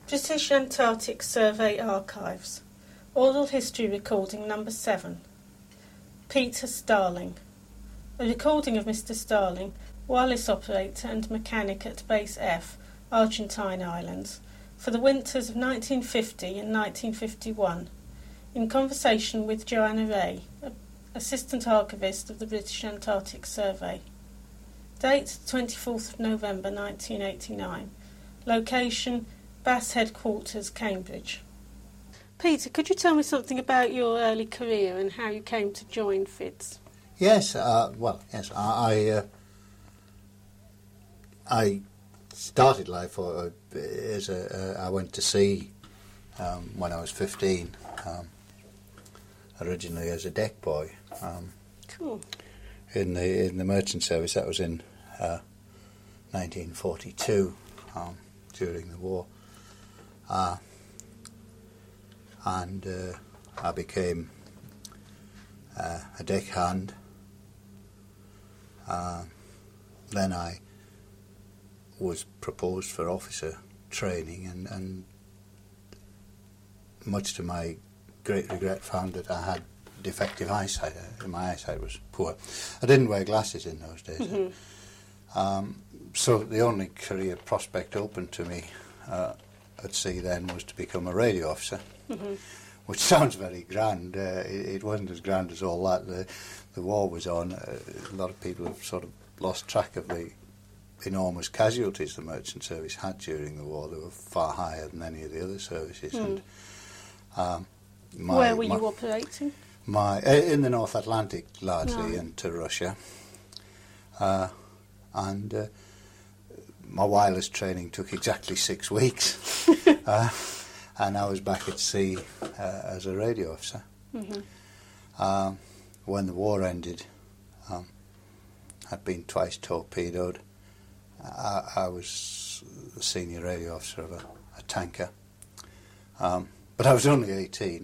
British Antarctic Survey Archives. Oral History Recording number 7. Peter Starling. A recording of Mr. Starling, wireless operator and mechanic at Base F, Argentine Islands, for the winters of 1950 and 1951, in conversation with Joanna Ray, Assistant Archivist of the British Antarctic Survey. Date 24th of November 1989. Location Bass Headquarters, Cambridge. Peter, could you tell me something about your early career and how you came to join FIDS? Yes, I started life I went to sea when I was 15, originally as a deck boy. Cool. In the merchant service. That was in 1942, during the war. And I became a deckhand. Then I was proposed for officer training, and much to my great regret found that I had defective eyesight. My eyesight was poor. I didn't wear glasses in those days. Mm-hmm. So the only career prospect open to me at sea then was to become a radio officer, mm-hmm. which sounds very grand. It wasn't as grand as all that. The war was on. A lot of people have sort of lost track of the enormous casualties the merchant service had during the war. They were far higher than any of the other services. Mm. And where were you operating? In the North Atlantic largely, Right. and to Russia. And my wireless training took exactly 6 weeks, and I was back at sea as a radio officer. Mm-hmm. When the war ended, I'd been twice torpedoed. I was the senior radio officer of a tanker, but I was only 18.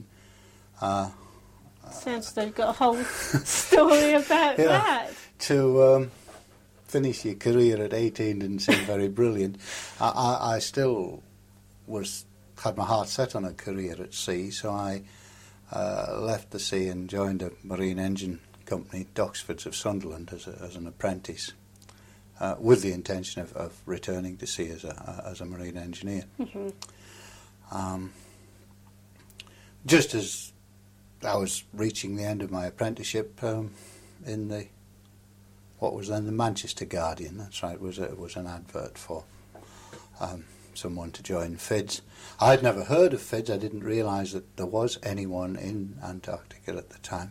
Sounds like you've got a whole story about that. To finish your career at 18 didn't seem very brilliant. I still had my heart set on a career at sea, so I left the sea and joined a marine engine company, Doxfords of Sunderland, as an apprentice, with the intention of returning to sea as a marine engineer. Mm-hmm. Just as I was reaching the end of my apprenticeship, in what was then the Manchester Guardian, that's right, was an advert for someone to join FIDS. I had never heard of FIDS. I didn't realise that there was anyone in Antarctica at the time,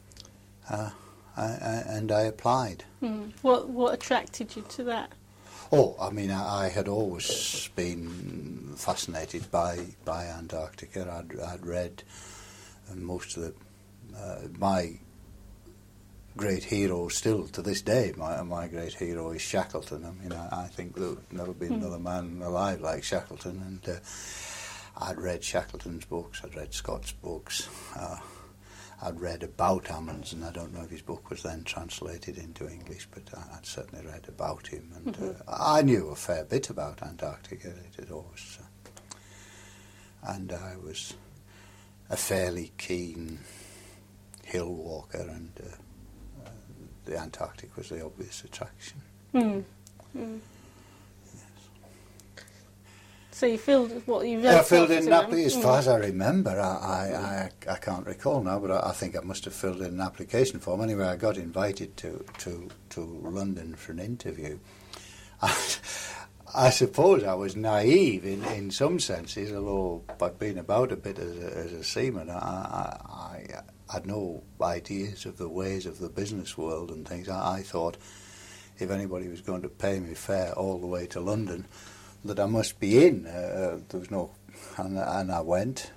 and I applied. Mm. What attracted you to that? Oh, I mean, I had always been fascinated by Antarctica. I'd read most of my great hero, still to this day, my great hero is Shackleton. I mean, I think there'll never be another man alive like Shackleton, and I'd read Shackleton's books, I'd read Scott's books, I'd read about Amundsen. I don't know if his book was then translated into English, but I'd certainly read about him, and I knew a fair bit about Antarctica. It had always, and I was a fairly keen hill walker, and the Antarctic was the obvious attraction. Mm. Mm. Yes. So you filled what you I filled in Napoli as far as I remember. I can't recall now, but I think I must have filled in an application form. Anyway, I got invited to London for an interview. I suppose I was naive in some senses, although I'd been about a bit as a seaman. I had no ideas of the ways of the business world and things. I thought if anybody was going to pay me fare all the way to London, that I must be in. There was no, and I went.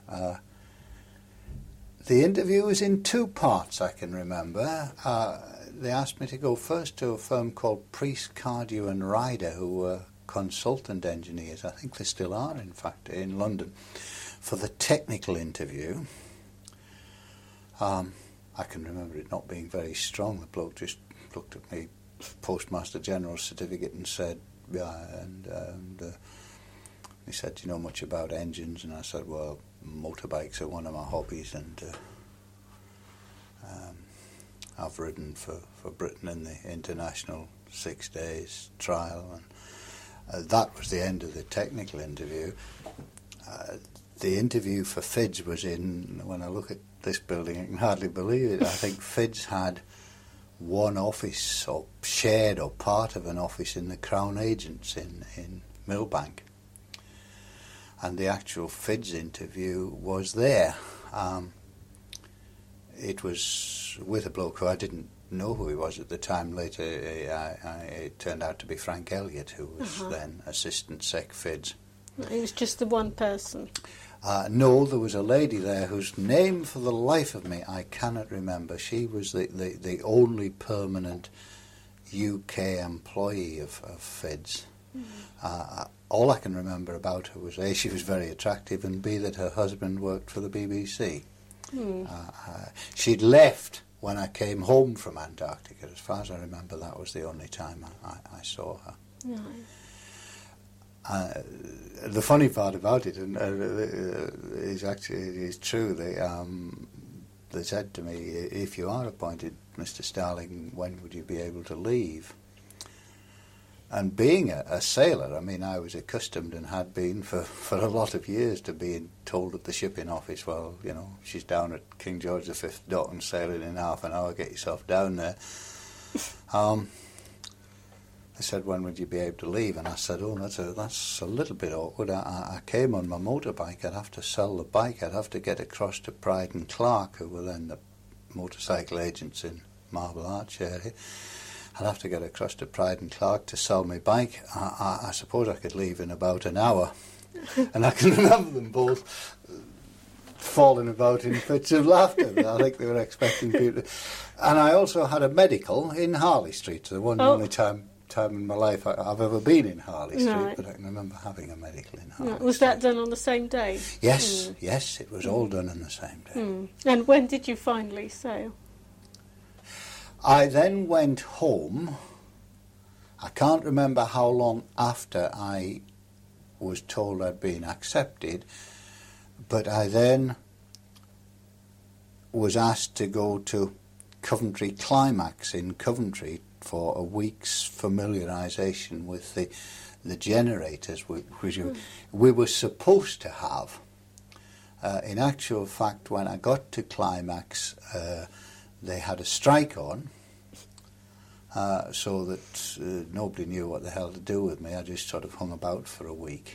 The interview was in 2 parts, I can remember. They asked me to go first to a firm called Priest, Cardew and Ryder, who were consultant engineers. I think they still are, in fact, in London, for the technical interview. I can remember it not being very strong. The bloke just looked at me, Postmaster General's certificate, and said, yeah, and he said, "Do you know much about engines?" And I said, "Well, motorbikes are one of my hobbies, and I've ridden for Britain in the international 6 days trial." And that was the end of the technical interview. The interview for FIDS was in, when I look at this building, I can hardly believe it. I think FIDS had one office, or shared or part of an office, in the Crown Agents in Millbank. And the actual FIDS interview was there. It was with a bloke who I didn't know who he was at the time. Later, it turned out to be Frank Elliott, who was then Assistant Sec FIDS. It was just the one person? No, there was a lady there whose name, for the life of me, I cannot remember. She was the only permanent UK employee of FIDS. All I can remember about her was A, she was very attractive, and B, that her husband worked for the BBC. She'd left when I came home from Antarctica. As far as I remember, that was the only time I saw her. The funny part about it is actually, it is true. They said to me, "If you are appointed Mr. Starling, when would you be able to leave?" And being a sailor, I mean, I was accustomed and had been for a lot of years to being told at the shipping office, "Well, you know, she's down at King George V dock and sailing in half an hour, get yourself down there." They said, "When would you be able to leave?" And I said, "Oh, that's a little bit awkward. I came on my motorbike. I'd have to sell the bike. I'd have to get across to Pride and Clark, who were then the motorcycle agents in Marble Arch area. I'd have to get across to Pride and Clark to sell my bike. I suppose I could leave in about an hour." And I can remember them both falling about in fits of laughter. I think they were expecting people to... And I also had a medical in Harley Street, the one only time in my life I've ever been in Harley Street, but I can remember having a medical in Harley Street. Was that done on the same day? Yes, yes, it was all done on the same day. And when did you finally sail? I then went home. I can't remember how long after I was told I'd been accepted, but I then was asked to go to Coventry Climax in Coventry for a week's familiarisation with the generators, which we were supposed to have. In actual fact, when I got to Climax, they had a strike on, so that nobody knew what the hell to do with me. I just sort of hung about for a week.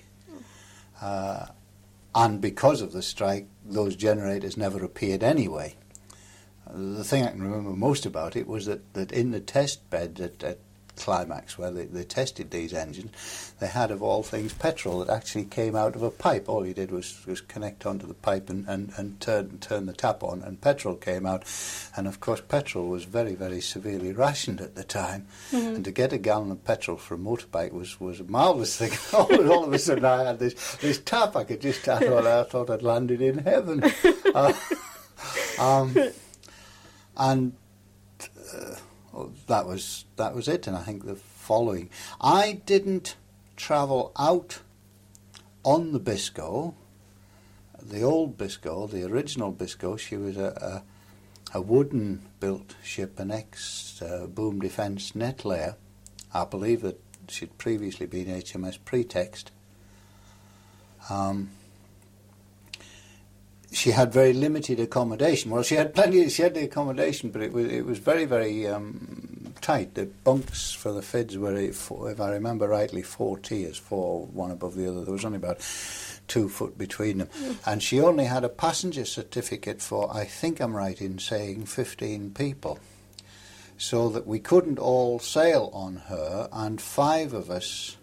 And because of the strike, those generators never appeared anyway. The thing I can remember most about it was that in the test bed at Climax, where they tested these engines, they had, of all things, petrol that actually came out of a pipe. All you did was connect onto the pipe and turn the tap on, and petrol came out. And of course, petrol was very, very severely rationed at the time. And to get a gallon of petrol for a motorbike was a marvellous thing. all of a sudden, I had this tap. I thought I'd landed in heaven. And that was it. And I think the following, I didn't travel out on the Biscoe, the old Biscoe, the original Biscoe. She was a wooden built ship, an ex-boom defence net layer. I believe that she'd previously been HMS Pretext. She had very limited accommodation. Well, she had the accommodation, but it was very, very tight. The bunks for the FIDS were, if I remember rightly, 4 tiers, 4 one above the other. There was only about 2 foot between them. And she only had a passenger certificate for, I think I'm right in saying, 15 people. So that we couldn't all sail on her, and 5 of us,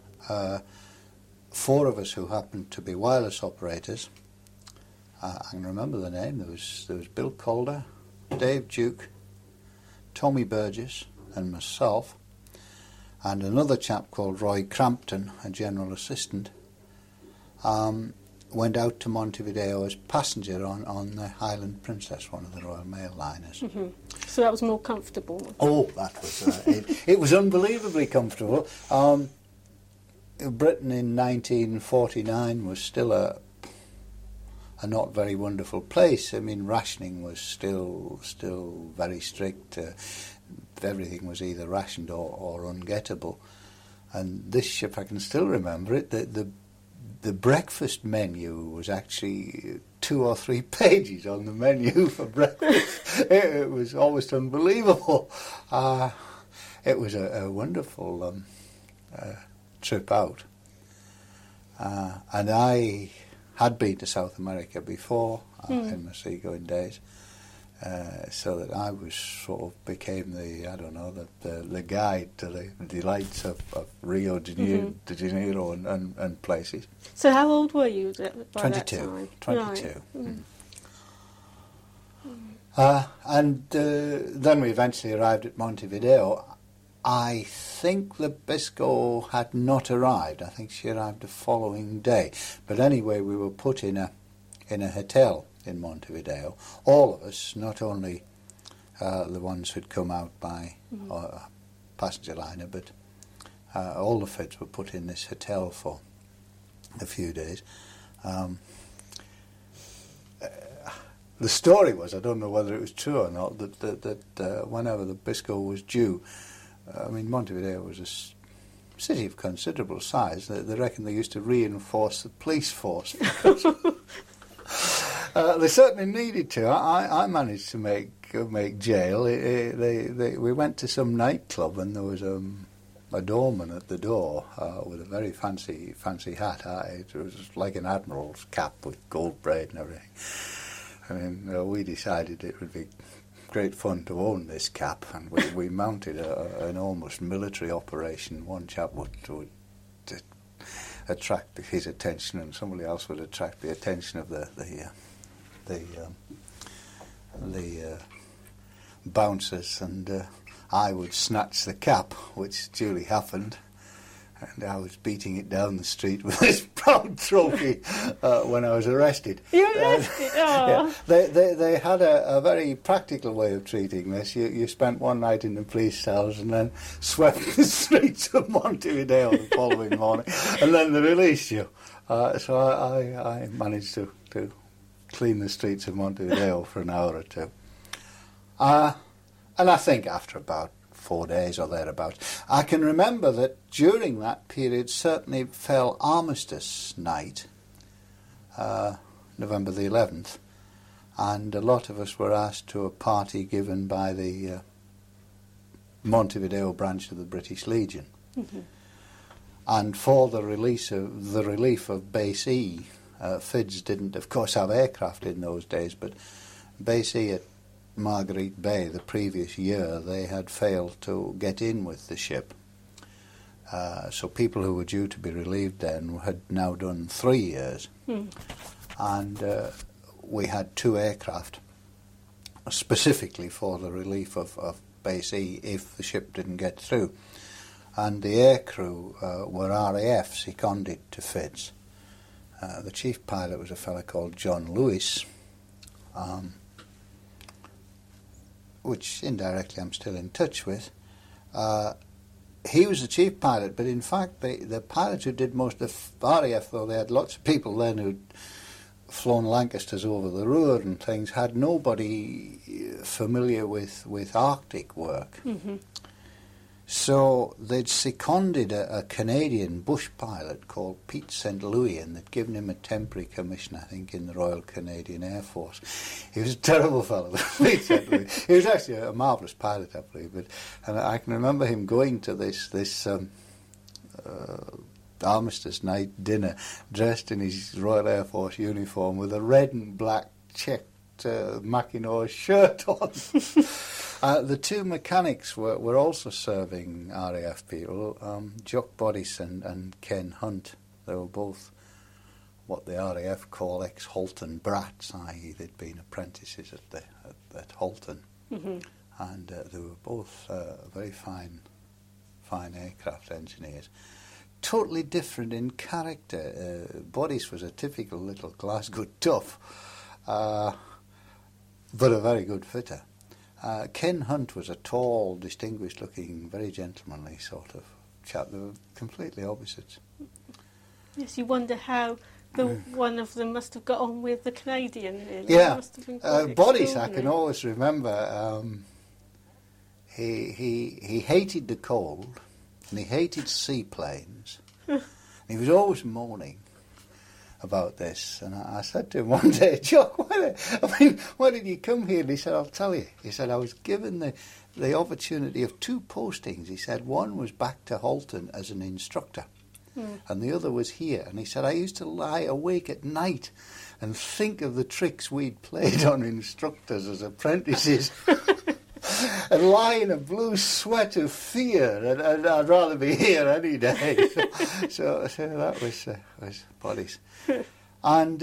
4 of us who happened to be wireless operators. I can remember the name. There was Bill Calder, Dave Duke, Tommy Burgess, and myself, and another chap called Roy Crampton, a general assistant, went out to Montevideo as passenger on the Highland Princess, one of the Royal Mail liners. So that was more comfortable? Oh, that was it was unbelievably comfortable. Britain in 1949 was still a not very wonderful place. I mean, rationing was still very strict. Everything was either rationed or ungettable. And this ship, I can still remember it, the breakfast menu was actually 2 or 3 pages on the menu for breakfast. It was almost unbelievable. It was a wonderful trip out. And I had been to South America before in my seagoing days, so that I was sort of became the guide to the delights of Rio de Janeiro and places. So how old were you by 22. that time? 22. Right. And then we eventually arrived at Montevideo. I think the Biscoe had not arrived. I think she arrived the following day. But anyway, we were put in a hotel in Montevideo. All of us, not only the ones who'd come out by passenger liner, but all the Fids were put in this hotel for a few days. The story was, I don't know whether it was true or not, that whenever the Biscoe was due, I mean, Montevideo was a city of considerable size. They reckon they used to reinforce the police force. They certainly needed to. I managed to make jail. We went to some nightclub and there was a doorman at the door with a very fancy hat. It was like an admiral's cap with gold braid and everything. I mean, we decided it would be great fun to own this cap, and we mounted an almost military operation. One chap would attract his attention, and somebody else would attract the attention of the bouncers, and I would snatch the cap, which duly happened. And I was beating it down the street with this proud trophy when I was arrested. You were arrested? Oh. Yeah. They had a very practical way of treating this. You spent one night in the police cells and then swept the streets of Montevideo the following morning, and then they released you. So I managed to clean the streets of Montevideo for an hour or two. And I think after about 4 days or thereabouts. I can remember that during that period certainly fell Armistice Night, November the 11th, and a lot of us were asked to a party given by the Montevideo branch of the British Legion. Mm-hmm. And for the relief of Base E, Fids didn't, of course, have aircraft in those days, but Base E at Marguerite Bay the previous year, they had failed to get in with the ship. So people who were due to be relieved then had now done 3 years. And we had 2 aircraft specifically for the relief of Base E if the ship didn't get through. And the aircrew were RAF seconded to Fids. The chief pilot was a fellow called John Lewis, which indirectly I'm still in touch with. He was the chief pilot, but in fact the pilots who did most of RAF, though they had lots of people then who'd flown Lancasters over the Ruhr and things, had nobody familiar with Arctic work. Mm-hmm. So they'd seconded a Canadian bush pilot called Pete St. Louis, and they'd given him a temporary commission, I think, in the Royal Canadian Air Force. He was a terrible fellow, Pete St. Louis. He was actually a marvellous pilot, I believe. And I can remember him going to this Armistice Night dinner, dressed in his Royal Air Force uniform with a red and black checked Mackinaw shirt on. The 2 mechanics were also serving RAF people, Jock Boddice and Ken Hunt. They were both what the RAF call ex-Halton brats, i.e. they'd been apprentices at Halton. Mm-hmm. And they were both very fine aircraft engineers. Totally different in character. Boddice was a typical little Glasgow tough, but a very good fitter. Ken Hunt was a tall, distinguished-looking, very gentlemanly sort of chap. They were completely opposites. Yes, you wonder how one of them must have got on with the Canadian, really. Yeah, It must have been quite Boris, I can extraordinary. always remember, he hated the cold, and he hated seaplanes. He was always moaning about this, and I said to him one day, Jock, why did you come here? And he said, I'll tell you. He said, I was given the opportunity of 2 postings. He said, one was back to Halton as an instructor, and the other was here. And he said, I used to lie awake at night and think of the tricks we'd played on instructors as apprentices. And lie in a blue sweat of fear, and I'd rather be here any day. So that was Boris. And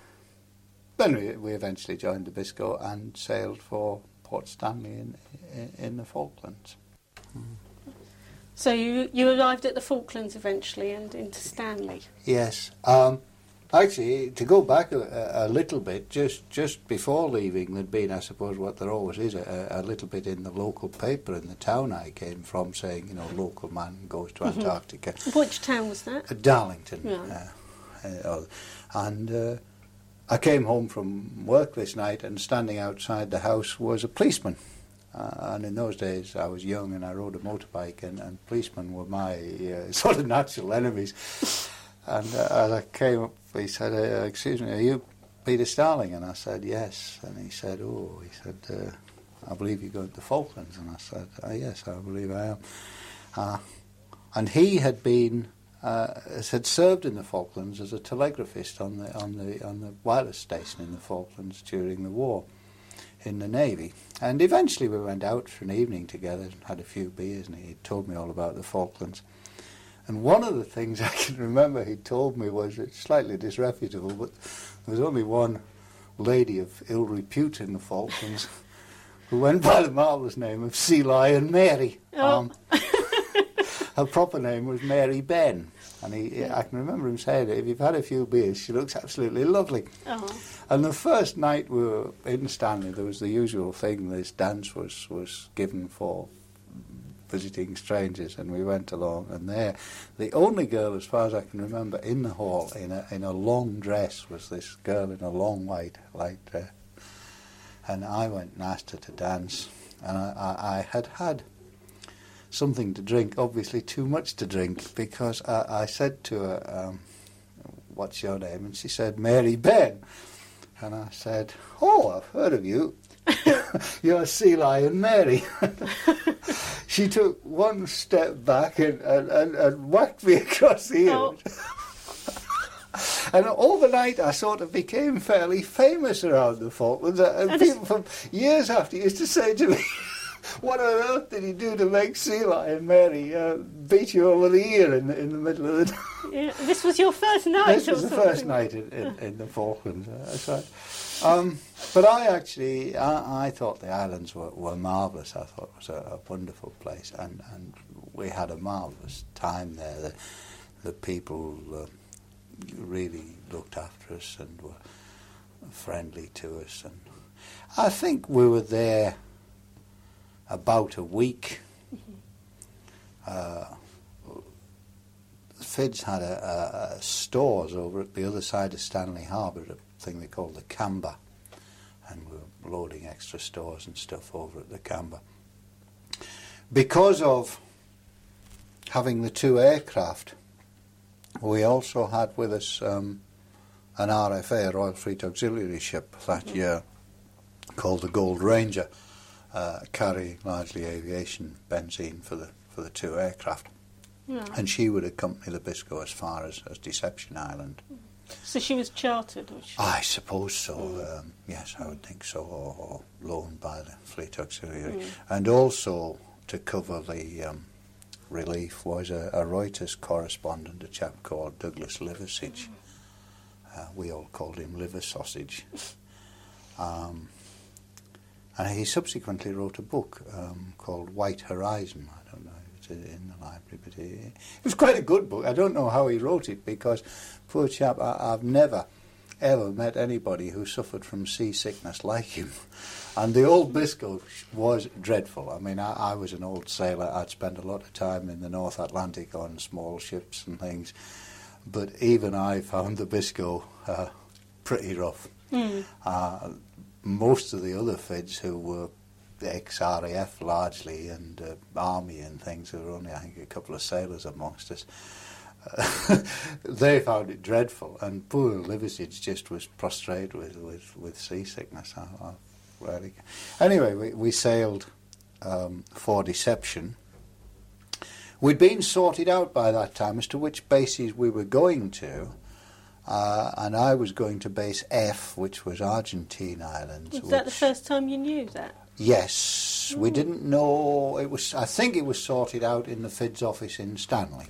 then we eventually joined the Bisco and sailed for Port Stanley in the Falklands. So you arrived at the Falklands eventually and into Stanley. Yes. Actually, to go back a little bit, just before leaving, there'd been, I suppose, what there always is, a little bit in the local paper in the town I came from, saying, you know, local man goes to Antarctica. Which town was that? Darlington. Yeah. And I came home from work this night, and standing outside the house was a policeman. And in those days, I was young and I rode a motorbike, and policemen were my sort of natural enemies. And as I came up, he said, excuse me, are you Peter Starling? And I said, yes. And he said, I believe you're going to the Falklands. And I said, yes, I believe I am. And he had served in the Falklands as a telegraphist on the wireless station in the Falklands during the war in the Navy. And eventually we went out for an evening together and had a few beers, and he told me all about the Falklands. And one of the things I can remember he told me was, it's slightly disreputable, but there was only one lady of ill repute in the Falklands who went by the marvellous name of Sea Lion Mary. Oh. Her proper name was Mary Ben. And I can remember him saying that if you've had a few beers, she looks absolutely lovely. Oh. And the first night we were in Stanley, there was the usual thing, this dance was given for visiting strangers, and we went along, and there, the only girl, as far as I can remember, in the hall, in a long dress, was this girl in a long white dress. And I went and asked her to dance, and I had something to drink, obviously too much to drink, because I said to her, what's your name? And she said, Mary Ben. And I said, oh, I've heard of you. You're Sea Lion Mary. She took one step back and whacked me across the ear. Oh. And overnight I sort of became fairly famous around the Falklands. And people from years after used to say to me, what on earth did he do to make Sea Lion Mary beat you over the ear in the middle of the night? Yeah, this was your first night. This was the first night in the Falklands. That's right. But I thought the islands were marvellous. I thought it was a wonderful place, and we had a marvellous time there. The people really looked after us and were friendly to us. And I think we were there about a week. Fids had a stores over at the other side of Stanley Harbour, a thing they called the Camber, and we were loading extra stores and stuff over at the Camber. Because of having the 2 aircraft, we also had with us an RFA, a Royal Fleet Auxiliary ship, that year, called the Gold Ranger, carrying largely aviation benzene for the 2 aircraft. Yeah. And she would accompany the Bisco as far as Deception Island. So she was chartered? Was she? I suppose so, yes, I would think so, or loaned by the Fleet Auxiliary. And also, to cover the relief, was a Reuters correspondent, a chap called Douglas Liversidge. We all called him Liver Sausage. And he subsequently wrote a book called White Horizon. I don't know if it's in the library, but it was quite a good book. I don't know how he wrote it, because, poor chap, I've never, ever met anybody who suffered from seasickness like him. And the old Bisco was dreadful. I mean, I was an old sailor. I'd spent a lot of time in the North Atlantic on small ships and things. but even I found the Biscoe pretty rough. Most of the other FIDs who were ex-RAF largely and Army and things, there were only, I think, a couple of sailors amongst us, they found it dreadful, and poor Liversidge just was prostrate with seasickness. Anyway, we sailed for Deception. We'd been sorted out by that time as to which bases we were going to, and I was going to base F, which was Argentine Islands. Was that the first time you knew that? Yes, we didn't know. I think it was sorted out in the FID's office in Stanley.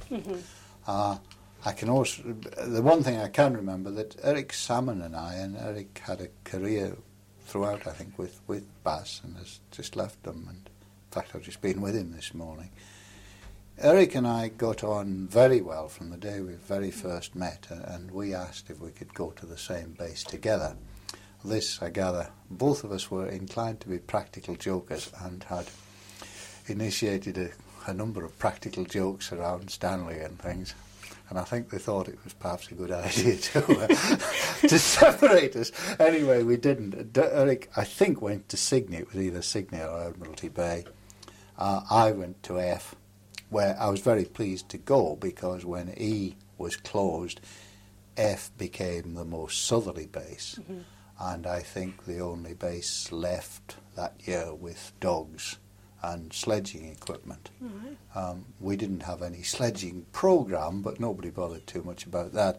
I can also, the one thing I can remember, that Eric Salmon and Eric had a career throughout, I think, with Bass, and has just left them. And in fact, I've just been with him this morning. Eric and I got on very well from the day we very first met, and we asked if we could go to the same base together. This, I gather, both of us were inclined to be practical jokers and had initiated a number of practical jokes around Stanley and things. And I think they thought it was perhaps a good idea to separate us. Anyway, we didn't. Eric, I think, went to Sydney. It was either Sydney or Admiralty Bay. I went to F, where I was very pleased to go, because when E was closed, F became the most southerly base. And I think the only base left that year with dogs and sledging equipment. We didn't have any sledging program, but nobody bothered too much about that.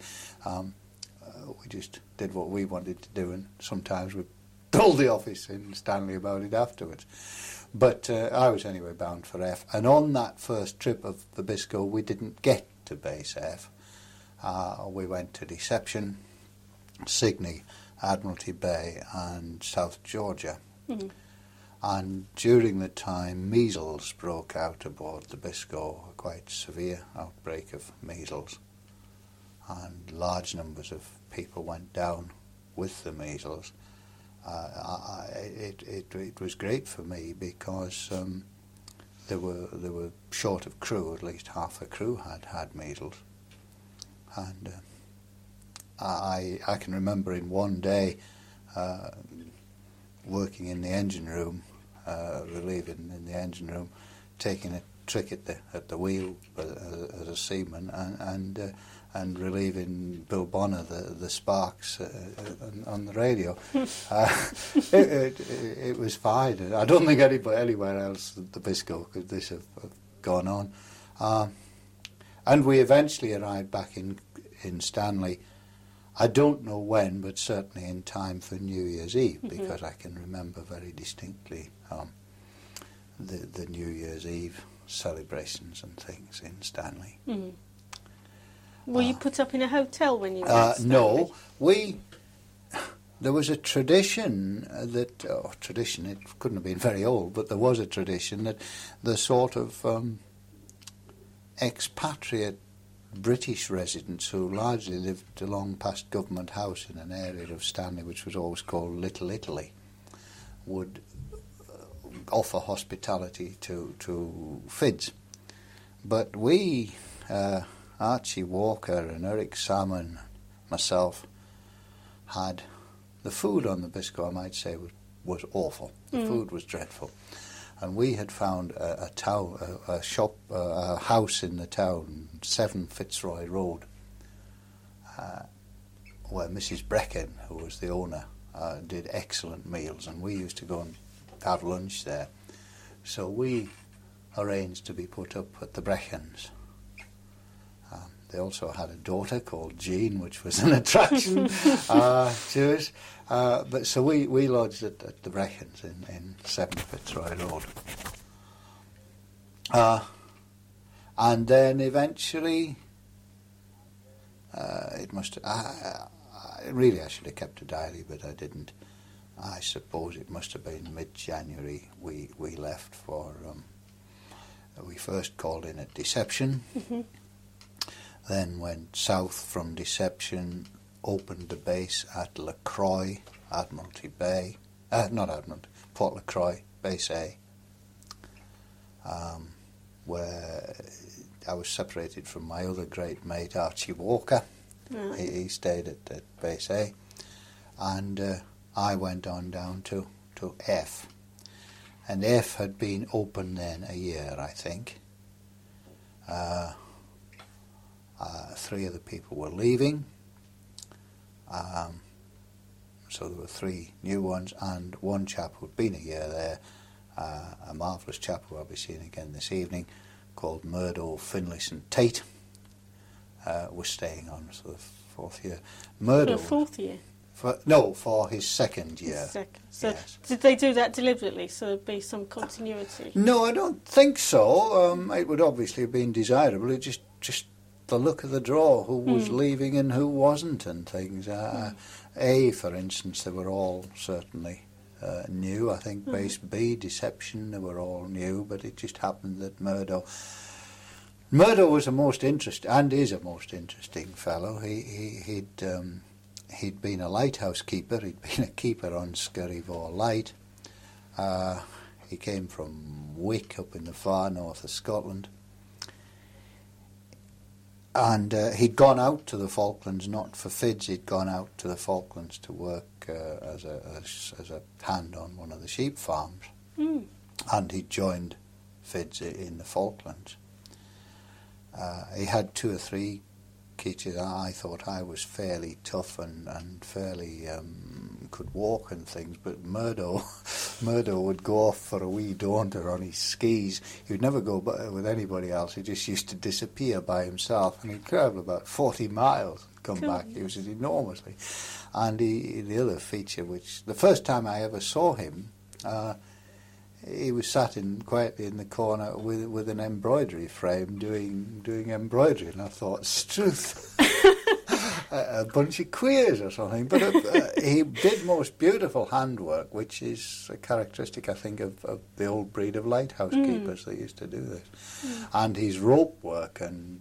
We just did what we wanted to do, and sometimes we told the office in Stanley about it afterwards. But I was anyway bound for F, and on that first trip of the Biscoe, we didn't get to base F. We went to Deception, Sydney, Admiralty Bay and South Georgia. And during the time, measles broke out aboard the Biscoe, a quite severe outbreak of measles, and large numbers of people went down with the measles. It was great for me, because they were short of crew. At least half the crew had measles, and I can remember in one day working in the engine room, relieving in the engine room, taking a trick at the wheel as a seaman, and relieving Bill Bonner the sparks on the radio. It was fine. I don't think anywhere else at the Biscoe could this have gone on. And we eventually arrived back in Stanley. I don't know when, but certainly in time for New Year's Eve, because I can remember very distinctly the New Year's Eve celebrations and things in Stanley. Were you put up in a hotel when you were at Stanley? No, there was a tradition that, it couldn't have been very old, but there was a tradition that the sort of expatriate British residents who largely lived along past Government House in an area of Stanley which was always called Little Italy would offer hospitality to FIDs. But we, Archie Walker and Eric Salmon, myself, had the food on the Biscoe, I might say, was awful. The food was dreadful. And we had found a house in the town, 7 Fitzroy Road, where Mrs. Brecken, who was the owner, did excellent meals, and we used to go and have lunch there. So we arranged to be put up at the Breckens. They also had a daughter called Jean, which was an attraction to us. But so we lodged at the Breckens in 7 Fitzroy Road. And then eventually, it must. Really, I should have kept a diary, but I didn't. I suppose it must have been mid-January we left for. We first called in at Deception. Then went south from Deception, opened the base at LaCroix, Admiralty Bay, not Admiralty, Port LaCroix, Base A, where I was separated from my other great mate, Archie Walker. Right. He stayed at Base A, and I went on down to F. And F had been open then a year, I think. 3 of the people were leaving, so there were 3 new ones, and one chap who'd been a year there, a marvellous chap who I'll be seeing again this evening, called Murdo Finlayson Tate, was staying on for the 4th year. Murdo, For the 4th year? For his 2nd year. So yes. did they do that deliberately, so there'd be some continuity? No, I don't think so. It would obviously have been desirable. It just the look of the draw, who was leaving and who wasn't, and things. A, for instance, they were all certainly new. I think Base B, Deception, they were all new, but it just happened that Murdo was a most interesting, and is a most interesting fellow. He'd been a lighthouse keeper. He'd been a keeper on Skerryvore Light. He came from Wick, up in the far north of Scotland. And he'd gone out to the Falklands, not for FIDS, he'd gone out to the Falklands to work as a hand on one of the sheep farms. And he'd joined FIDS in the Falklands. He had 2 or 3 Keaches. I thought I was fairly tough and fairly could walk and things, but Murdo would go off for a wee daunter on his skis. He would never go with anybody else. He just used to disappear by himself, and he'd travel about 40 miles and come back. He was enormously. And the other feature, which the first time I ever saw him, he was sat quietly in the corner with an embroidery frame doing embroidery, and I thought, Struth, a bunch of queers or something. But he did most beautiful handwork, which is a characteristic, I think, of the old breed of lighthouse keepers that used to do this. And his rope work and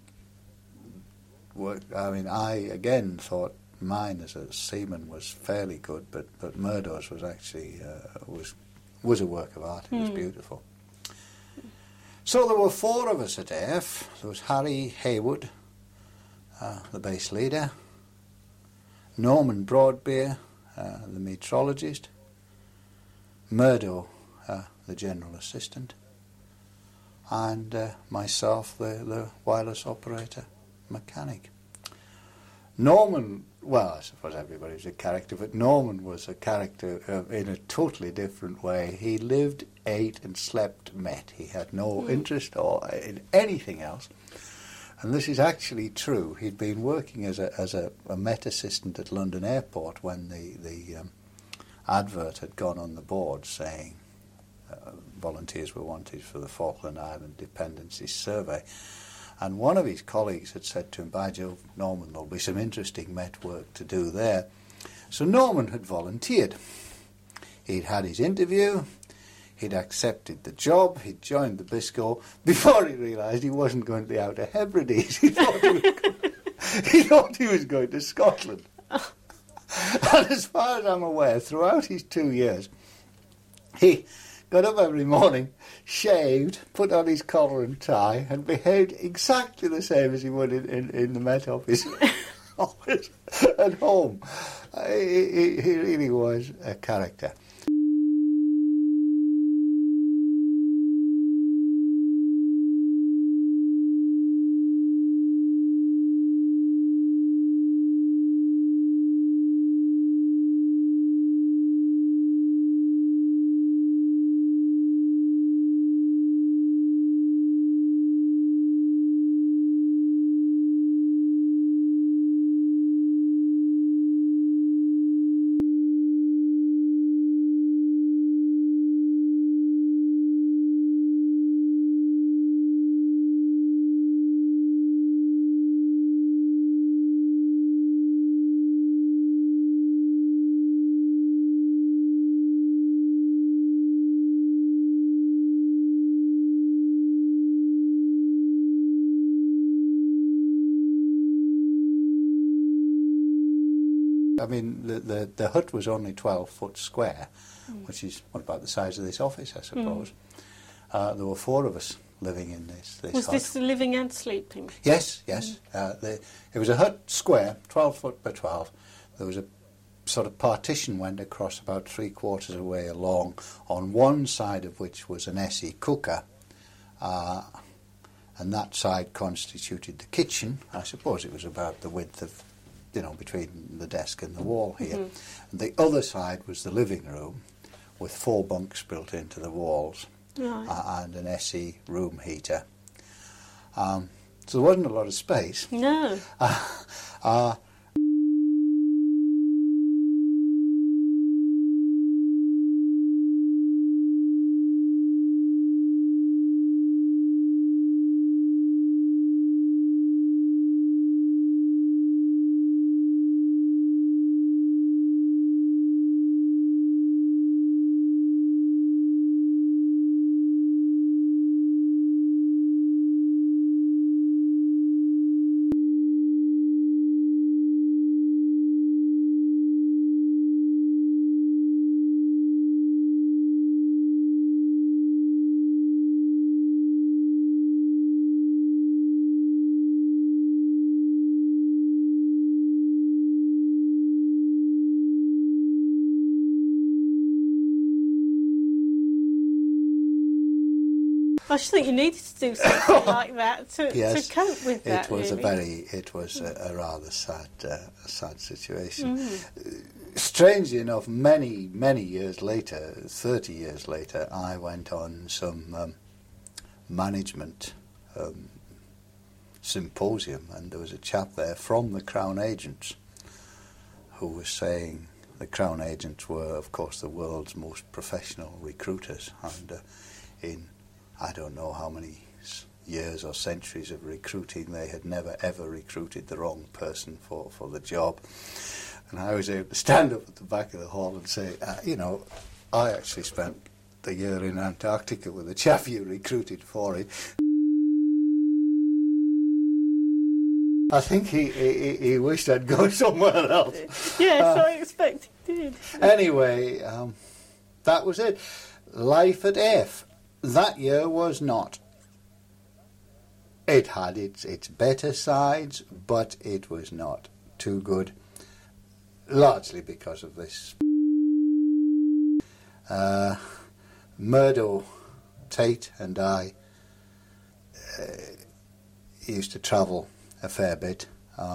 work. I mean, I again thought mine as a seaman was fairly good, but Murdo's was actually was a work of art. It was beautiful. So there were 4 of us at AF. There was Harry Haywood, the base leader, Norman Broadbeer, the meteorologist, Murdo, the general assistant, and myself, the wireless operator mechanic. Norman, well, I suppose everybody was a character, but Norman was a character in a totally different way. He lived, ate and slept Met. He had no interest in anything else. And this is actually true. He'd been working as a Met assistant at London Airport when the advert had gone on the board saying volunteers were wanted for the Falkland Island Dependencies Survey. And one of his colleagues had said to him, by Jove, Norman, there'll be some interesting Met work to do there. So Norman had volunteered. He'd had his interview, he'd accepted the job, he'd joined the Biscoe before he realised he wasn't going to the Outer Hebrides. He thought he was going to Scotland. And as far as I'm aware, throughout his 2 years, he got up every morning, shaved, put on his collar and tie, and behaved exactly the same as he would in the Met Office at home. He really was a character. I mean, the hut was only 12 foot square, which is about the size of this office, I suppose. There were 4 of us living in this Was hut. this living and sleeping? Yes. It was a hut square, 12 foot by 12. There was a sort of partition went across about 3/4 of the way along, on one side of which was an SE cooker, and that side constituted the kitchen. I suppose it was about the width of, between the desk and the wall here. Mm-hmm. And the other side was the living room, with 4 bunks built into the walls, Right. and an SE room heater. So there wasn't a lot of space. No. I just think you needed to do something like that to cope with that. It was really. a rather sad situation. Mm. Strangely enough, many years later, 30 years later, I went on some management symposium, and there was a chap there from the Crown Agents who was saying the Crown Agents were, of course, the world's most professional recruiters, and in I don't know how many years or centuries of recruiting, they had never ever recruited the wrong person for the job. And I was able to stand up at the back of the hall and say, I actually spent the year in Antarctica with the chap you recruited for it. I think he wished I'd go somewhere else. Yes, I expect he did. Anyway, that was it. Life at F. That year was not. It had its better sides, but it was not too good, largely because of this. Murdo, Tate and I used to travel a fair bit.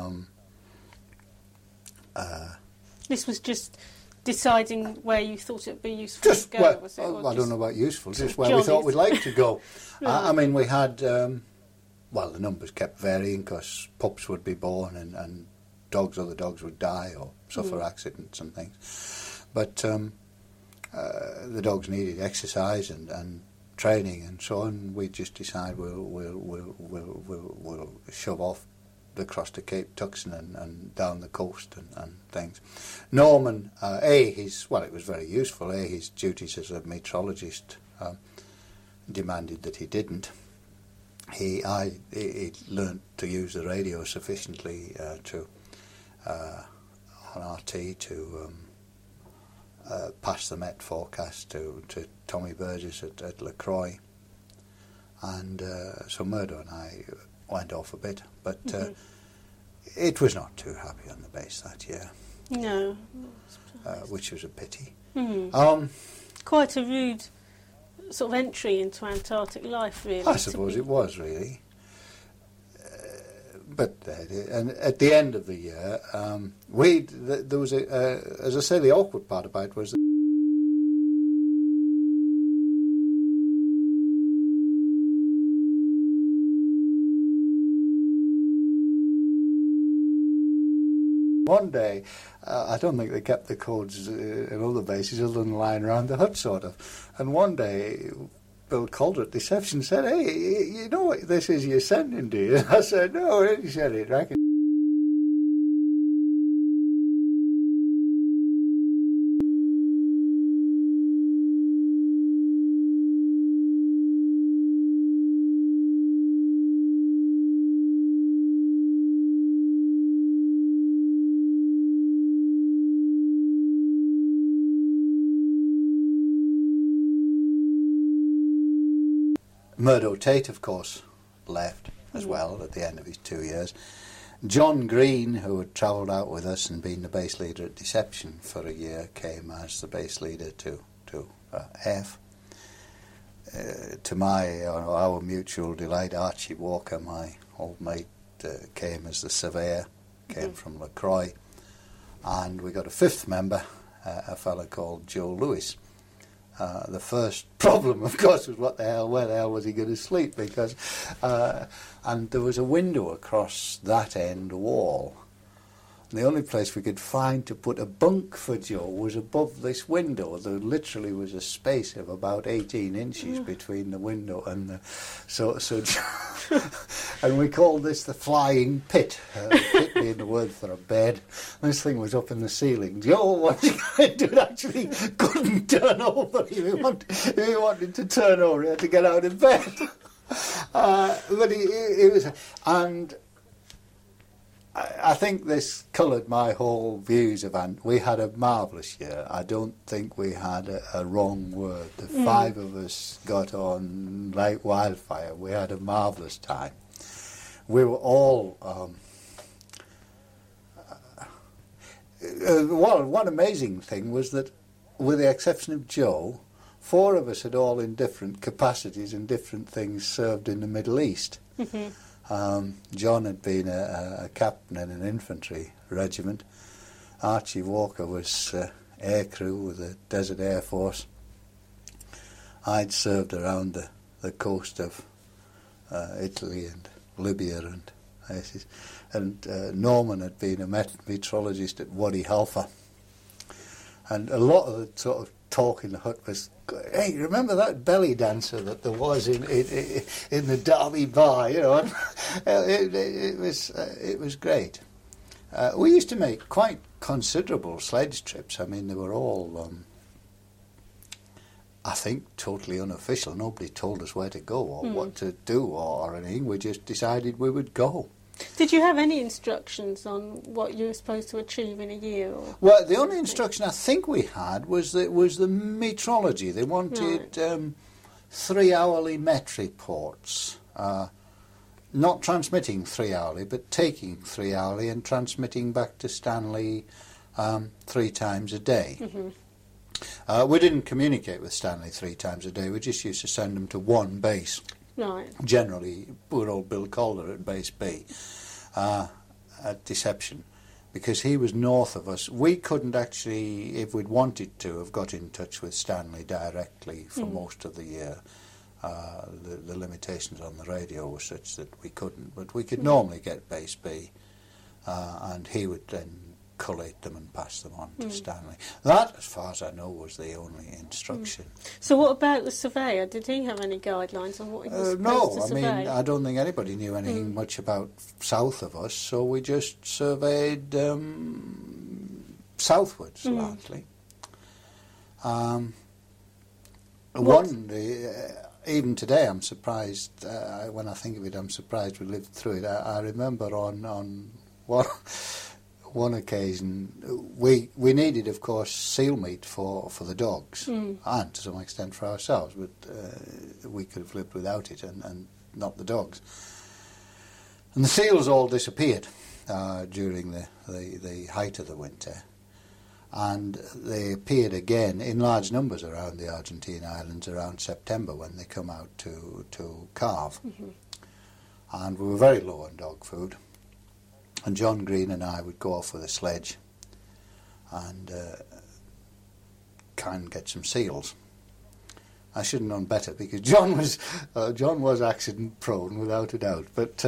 This was just deciding where you thought it would be useful to go, was it? I don't know about useful, just where we thought we'd like to go. I mean, we had, the numbers kept varying because pups would be born and other dogs would die or suffer accidents and things. But the dogs needed exercise and training and so on. We just decided we'll shove off across to Cape Tuxton and down the coast and things. Norman, it was very useful. His duties as a meteorologist demanded that he didn't. He learnt to use the radio sufficiently on RT to pass the Met forecast to Tommy Burgess at LaCroix, and so Murdo and I went off a bit, but it was not too happy on the base that year. No. Which was a pity. Mm. Quite a rude sort of entry into Antarctic life, really. I suppose it was, really. But and at the end of the year, there was as I say, the awkward part about it was one day, I don't think they kept the codes in other bases other than lying around the hut, sort of. And one day, Bill Calder at reception said, "Hey, you know what this is you're sending, do you?" And I said, "No." And he said, "It reckon." Murdo Tate, of course, left as well at the end of his 2 years. John Green, who had travelled out with us and been the bass leader at Deception for a year, came as the bass leader to F. To our mutual delight, Archie Walker, my old mate, came as the surveyor, came from LaCroix. And we got a fifth member, a fellow called Joe Lewis. The first problem, of course, was where the hell was he going to sleep? Because, and there was a window across that end wall. And the only place we could find to put a bunk for Joe was above this window. There literally was a space of about 18 inches between the window and the... So and we called this the flying pit. Pit being the word for a bed. This thing was up in the ceiling. Joe, what you going to do? It actually couldn't turn over. If he wanted to turn over, he had to get out of bed. But he was... And... I think this coloured my whole views of Ant. We had a marvellous year. I don't think we had a wrong word. The five of us got on like wildfire. We had a marvellous time. We were all... one amazing thing was that, with the exception of Joe, four of us had all in different capacities and different things served in the Middle East. Mm-hmm. John had been a captain in an infantry regiment. Archie Walker was air crew with the Desert Air Force. I'd served around the coast of Italy and Libya and places. And Norman had been a meteorologist at Wadi Halfa. And a lot of the sort of talk in the hut was, hey, remember that belly dancer that there was in the Derby bar, you know? It was great. We used to make quite considerable sledge trips. I mean, they were all, I think, totally unofficial. Nobody told us where to go or what to do or anything. We just decided we would go. Did you have any instructions on what you were supposed to achieve in a year? Or well, the only instruction I think we had was the meteorology. They wanted 3 hourly Met reports, not transmitting 3 hourly, but taking 3 hourly and transmitting back to Stanley 3 times a day. Mm-hmm. We didn't communicate with Stanley 3 times a day. We just used to send them to one base. Right. Generally, poor old Bill Calder at Base B, at Deception, because he was north of us. We couldn't actually, if we'd wanted to, have got in touch with Stanley directly for most of the year. The limitations on the radio were such that we couldn't, but we could normally get Base B, and he would then collate them and pass them on to Stanley. That, as far as I know, was the only instruction. So what about the surveyor? Did he have any guidelines on what he was supposed to survey? No, I mean, I don't think anybody knew anything much about south of us, so we just surveyed southwards, largely. Even today I'm surprised, when I think of it, I'm surprised we lived through it. I remember on one occasion, we needed, of course, seal meat for the dogs, and to some extent for ourselves, but we could have lived without it, and not the dogs. And the seals all disappeared during the height of the winter, and they appeared again in large numbers around the Argentine islands around September when they come out to calve. Mm-hmm. And we were very low on dog food. And John Green and I would go off with a sledge and kind of get some seals. I should have known better because John was accident prone without a doubt. But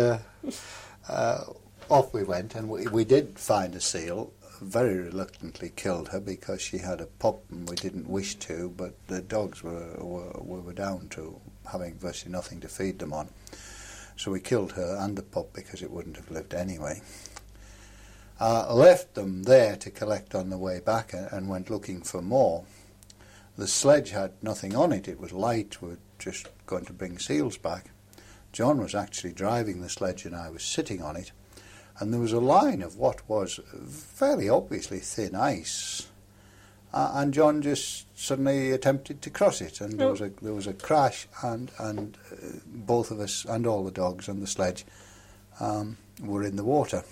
off we went, and we did find a seal. Very reluctantly killed her because she had a pup and we didn't wish to. But the dogs were down to having virtually nothing to feed them on. So we killed her and the pup because it wouldn't have lived anyway. Left them there to collect on the way back and went looking for more. The sledge had nothing on it. It was light. We were just going to bring seals back. John was actually driving the sledge and I was sitting on it. And there was a line of what was fairly obviously thin ice and John just suddenly attempted to cross it, and there was a crash, and both of us and all the dogs and the sledge were in the water.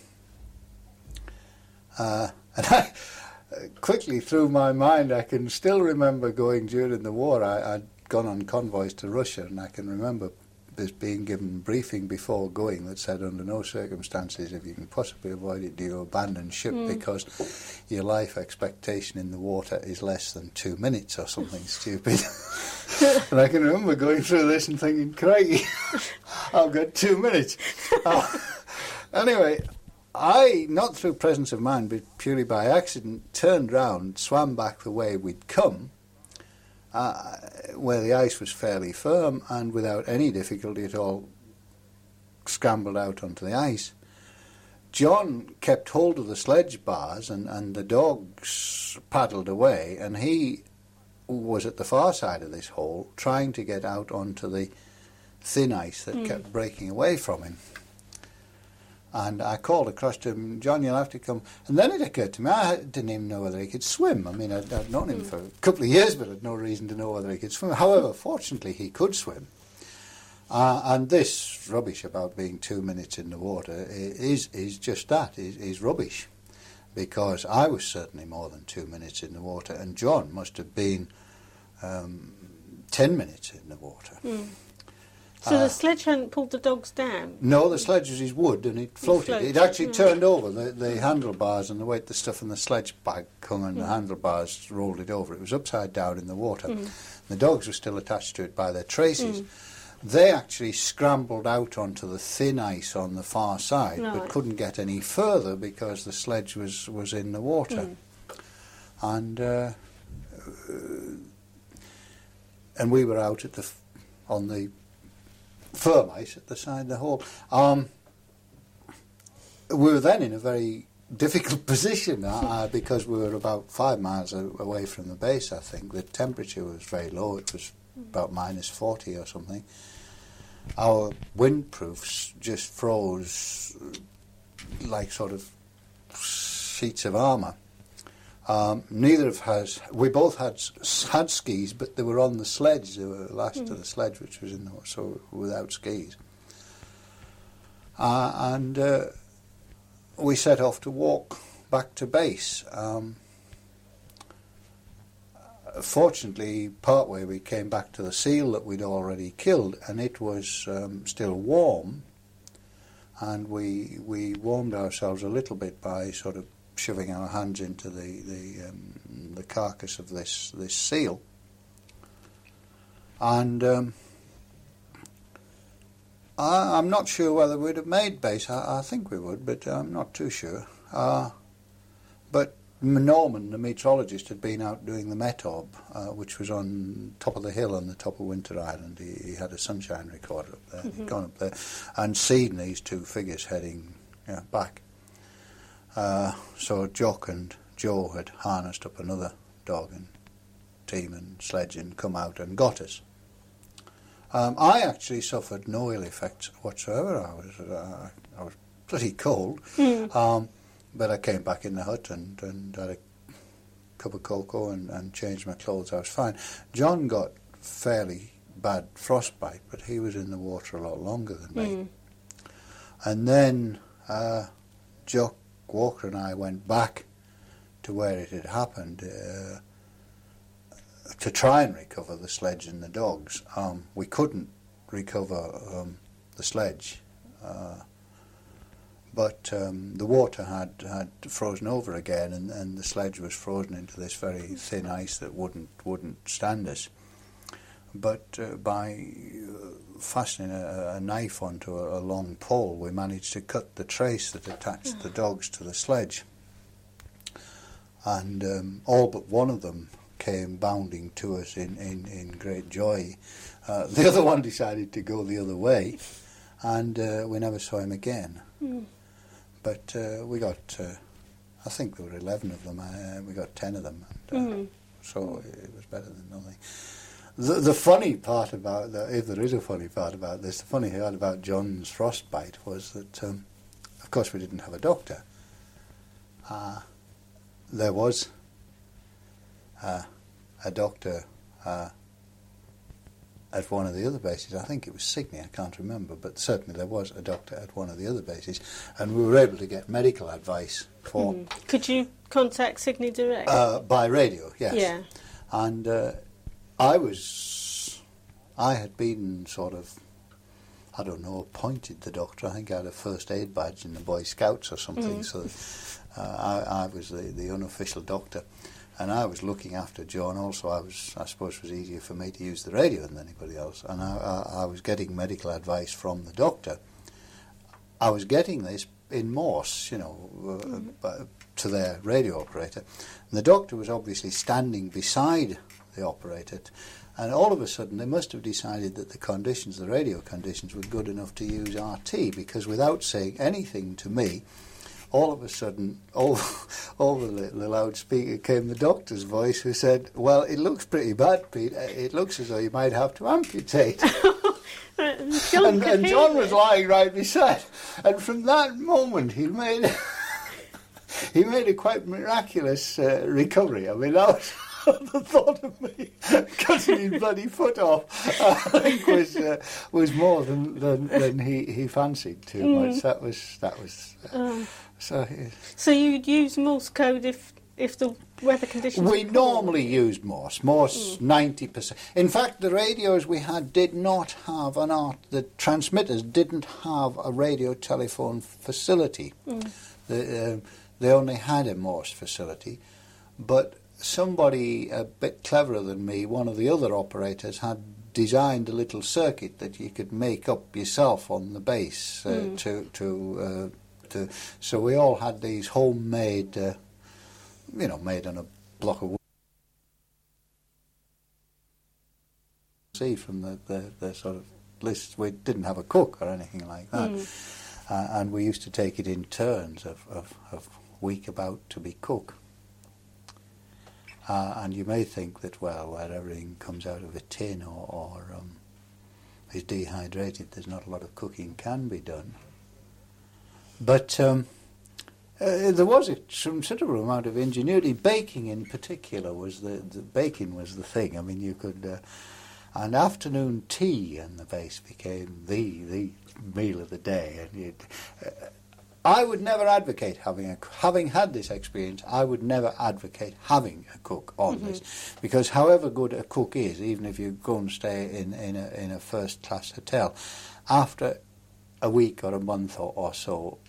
And I, quickly through my mind, I can still remember going during the war. I'd gone on convoys to Russia, and I can remember this being given a briefing before going that said, under no circumstances, if you can possibly avoid it, do you abandon ship, because your life expectation in the water is less than 2 minutes or something stupid. And I can remember going through this and thinking, crikey, I've got 2 minutes. Anyway, I, not through presence of mind, but purely by accident, turned round, swam back the way we'd come, where the ice was fairly firm, and without any difficulty at all scrambled out onto the ice. John kept hold of the sledge bars, and the dogs paddled away, and he was at the far side of this hole trying to get out onto the thin ice that kept breaking away from him. And I called across to him, John, you'll have to come. And then it occurred to me, I didn't even know whether he could swim. I mean, I'd known him for a couple of years, but I'd no reason to know whether he could swim. However, fortunately, he could swim. And this rubbish about being 2 minutes in the water is just that, is rubbish. Because I was certainly more than 2 minutes in the water, and John must have been 10 minutes in the water. So the sledge hadn't pulled the dogs down? No, the sledge was his wood, and it floated. It actually turned over. The handlebars and the weight, the stuff in the sledge bag hung on the handlebars, rolled it over. It was upside down in the water. The dogs were still attached to it by their traces. They actually scrambled out onto the thin ice on the far side, but couldn't get any further because the sledge was in the water. And we were out at on the firm ice at the side of the hole. We were then in a very difficult position because we were about 5 miles away from the base, I think. The temperature was very low. It was about -40 or something. Our windproofs just froze like sort of sheets of armour. Neither of us, we both had skis, but they were on the sledge. They were lashed to the sledge, which was in the so without skis. And we set off to walk back to base. Fortunately, partway we came back to the seal that we'd already killed, and it was still warm. And we warmed ourselves a little bit by sort of shoving our hands into the carcass of this seal, and I'm not sure whether we'd have made base. I think we would, but I'm not too sure. But Norman, the meteorologist, had been out doing the METOB, which was on top of the hill on the top of Winter Island. He had a sunshine recorder up there. He'd gone up there and seen these two figures heading back. So Jock and Joe had harnessed up another dog and team and sledge and come out and got us. I actually suffered no ill effects whatsoever. I was pretty cold, but I came back in the hut and had a cup of cocoa and changed my clothes. I was fine. John got fairly bad frostbite, but he was in the water a lot longer than me. And then Jock Walker and I went back to where it had happened to try and recover the sledge and the dogs. We couldn't recover the sledge, but the water had frozen over again, and the sledge was frozen into this very thin ice that wouldn't stand us. But by fastening a knife onto a long pole, we managed to cut the trace that attached the dogs to the sledge. And all but one of them came bounding to us in great joy. The other one decided to go the other way, and we never saw him again. But we got, I think there were 11 of them, we got 10 of them, and, so it was better than nothing. The funny part about that, if there is a funny part about this, the funny part about John's frostbite was that, of course, we didn't have a doctor. There was a doctor at one of the other bases. I think it was Sydney, I can't remember, but certainly there was a doctor at one of the other bases, and we were able to get medical advice for... Could you contact Sydney direct? By radio, yes. Yeah. And I had been sort of, I don't know, appointed the doctor. I think I had a first aid badge in the Boy Scouts or something, so I was the unofficial doctor. And I was looking after John also. I suppose it was easier for me to use the radio than anybody else. And I was getting medical advice from the doctor. I was getting this in Morse, to their radio operator. And the doctor was obviously standing beside the operator. And all of a sudden, they must have decided that the radio conditions, were good enough to use RT, because without saying anything to me, all of a sudden, over the loudspeaker came the doctor's voice, who said, "Well, it looks pretty bad, Pete. It looks as though you might have to amputate." And John was lying right beside. And from that moment, he made a quite miraculous recovery. I mean, that was... the thought of me cutting his bloody foot off, I think, was more than he fancied too much. That was. So you'd use Morse code if the weather conditions. We normally used Morse. 90%. In fact, the radios we had did not have the transmitters didn't have a radio telephone facility. They only had a Morse facility, but somebody a bit cleverer than me, one of the other operators, had designed a little circuit that you could make up yourself on the base so we all had these homemade, made on a block of wood. See from the sort of list, we didn't have a cook or anything like that, and we used to take it in turns of week about to be cook. And you may think that, well, where everything comes out of a tin or is dehydrated, there's not a lot of cooking can be done. But there was a considerable amount of ingenuity. Baking, in particular, was the baking was the thing. I mean, you could, and afternoon tea on the base became the meal of the day, and I would never advocate having had this experience, I would never advocate having a cook on this, because however good a cook is, even if you go and stay in a first-class hotel, after a week or a month or so,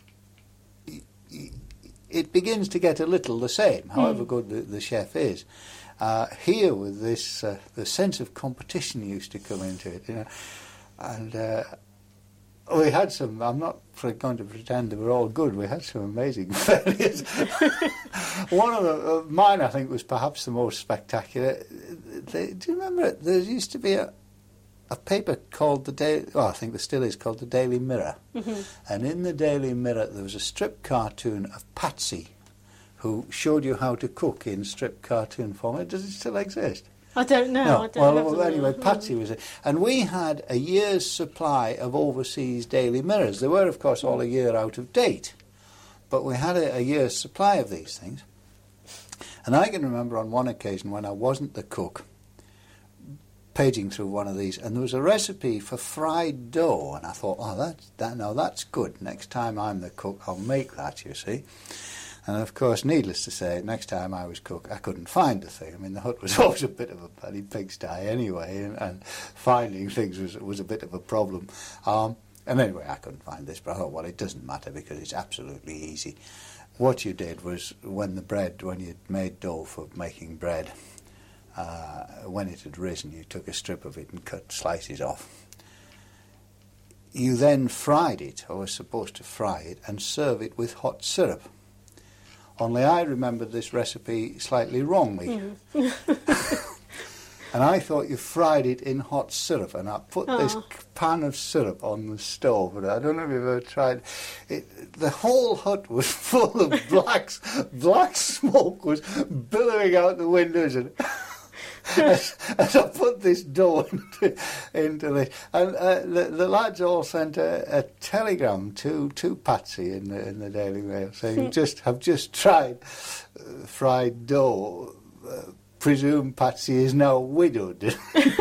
it begins to get a little the same, however good the chef is. Here, with this, the sense of competition used to come into it, and... we had some, I'm not going to pretend they were all good, we had some amazing failures. One of mine, I think, was perhaps the most spectacular. Do you remember it? There used to be a paper called I think there still is, called the Daily Mirror. And in the Daily Mirror there was a strip cartoon of Patsy, who showed you how to cook in strip cartoon form. Does it still exist? I don't know. No. I don't well, anyway, Patsy was it. And we had a year's supply of overseas Daily Mirrors. They were, of course, all a year out of date. But we had a year's supply of these things. And I can remember on one occasion when I wasn't the cook, paging through one of these, and there was a recipe for fried dough. And I thought, that's good. Next time I'm the cook, I'll make that, you see. And of course, needless to say, next time I was cook, I couldn't find the thing. I mean, the hut was always a bit of a bloody pigsty anyway, and finding things was a bit of a problem. And anyway, I couldn't find this, but I thought, well, it doesn't matter because it's absolutely easy. What you did was, when you'd made dough for making bread, when it had risen, you took a strip of it and cut slices off. You then fried it, or were supposed to fry it, and serve it with hot syrup. Only I remembered this recipe slightly wrongly. And I thought you fried it in hot syrup, and I put this pan of syrup on the stove, and I don't know if you've ever tried it. The whole hut was full of black smoke was billowing out the windows, and as I put this dough into this, and the lads all sent a telegram to Patsy in the Daily Mail saying, have just tried fried dough. presume Patsy is now widowed.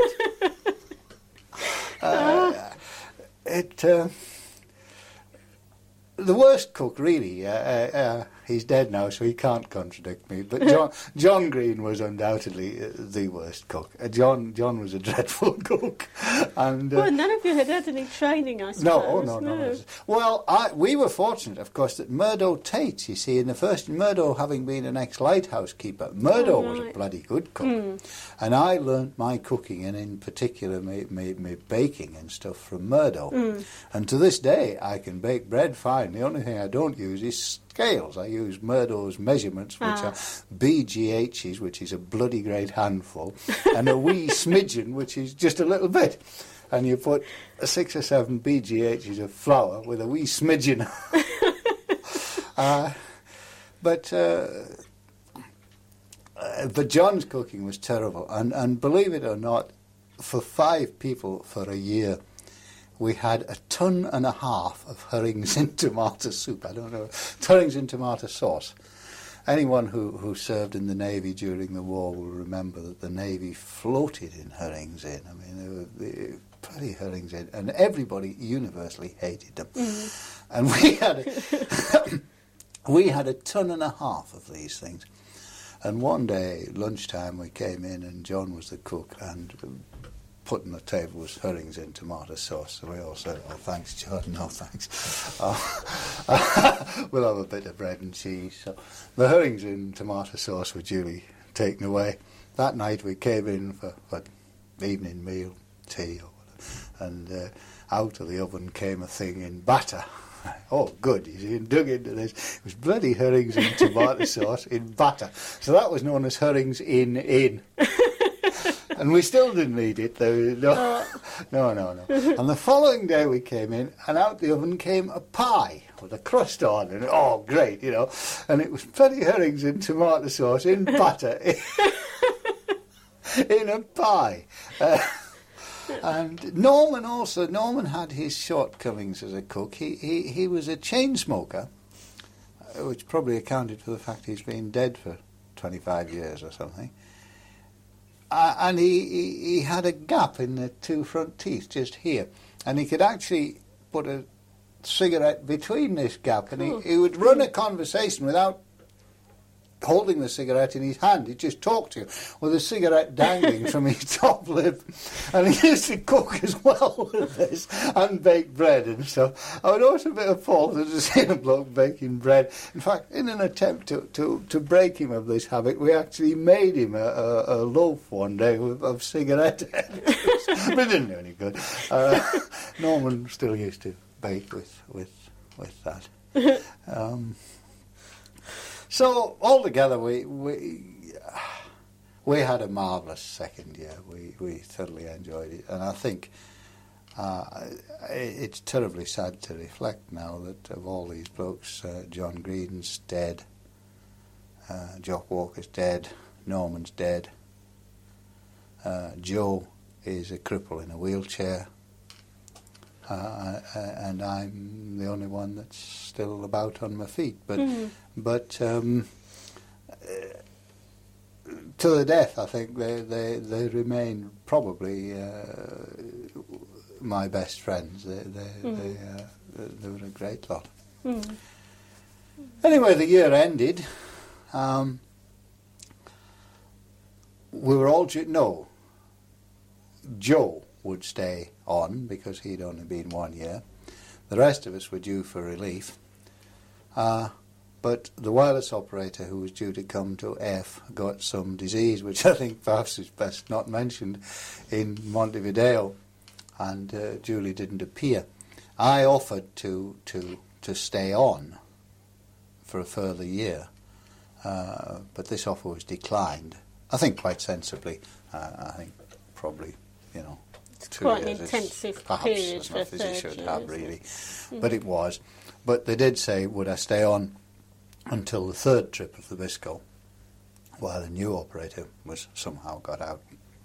The worst cook, really, he's dead now, so he can't contradict me, but John Green was undoubtedly the worst cook. John was a dreadful cook. And, well, none of you had any training, I suppose. No. Well, we were fortunate, of course, that Murdo Tate, you see, in the first, Murdo having been an ex-lighthouse keeper, Murdo was a bloody good cook. And I learnt my cooking, and in particular my baking and stuff, from Murdo. And to this day, I can bake bread fine. The only thing I don't use is scales. I use Murdo's measurements, which are BGHs, which is a bloody great handful, and a wee smidgen, which is just a little bit. And you put 6 or 7 BGHs of flour with a wee smidgen. But John's cooking was terrible. And believe it or not, for 5 people for a year, we had 1.5 tons of herrings in tomato soup. I don't know, herrings in tomato sauce. Anyone who served in the Navy during the war will remember that the Navy floated in herrings in. I mean, they were bloody herrings in, and everybody universally hated them. And we had 1.5 tons of these things. And one day, lunchtime, we came in, and John was the cook, and put on the table was herrings in tomato sauce. So we all said, "Oh, thanks, John." "No, thanks. We'll have a bit of bread and cheese." So the herrings in tomato sauce were duly taken away. That night we came in for evening meal, tea, or whatever, and out of the oven came a thing in batter. Oh, good, you see, and dug into this. It was bloody herrings in tomato sauce in batter. So that was known as herrings in. And we still didn't eat it. No. And the following day we came in, and out the oven came a pie with a crust on, and oh, great, you know. And it was bloody herrings in tomato sauce in butter in a pie. And Norman had his shortcomings as a cook. He was a chain smoker, which probably accounted for the fact he's been dead for 25 years or something. And he had a gap in the 2 front teeth, just here. And he could actually put a cigarette between this gap, and he would run a conversation without holding the cigarette in his hand. He'd just talk to you with a cigarette dangling from his top lip. And he used to cook as well with this, and bake bread and stuff. I was always a bit appalled to see a bloke baking bread. In fact, in an attempt to break him of this habit, we actually made him a loaf one day of cigarette ends. But it didn't do any good. Norman still used to bake with that. So altogether, we had a marvellous second year. We thoroughly enjoyed it, and I think it's terribly sad to reflect now that of all these blokes, John Green's dead, Jock Walker's dead, Norman's dead, Joe is a cripple in a wheelchair, and I'm the only one that's still about on my feet. But to the death, I think they remain probably my best friends. They were a great lot. Anyway, the year ended. We were all Joe would stay on because he'd only been 1 year. The rest of us were due for relief. But the wireless operator who was due to come to F got some disease, which I think perhaps is best not mentioned, in Montevideo, and Julie didn't appear. I offered to stay on for a further year, but this offer was declined. I think quite sensibly. I think probably, it's 2 quite years an intensive perhaps period as for much as it should have, really. But it Mm. was. But they did say, would I stay on until the third trip of the Biscoe, while the new operator was somehow got out.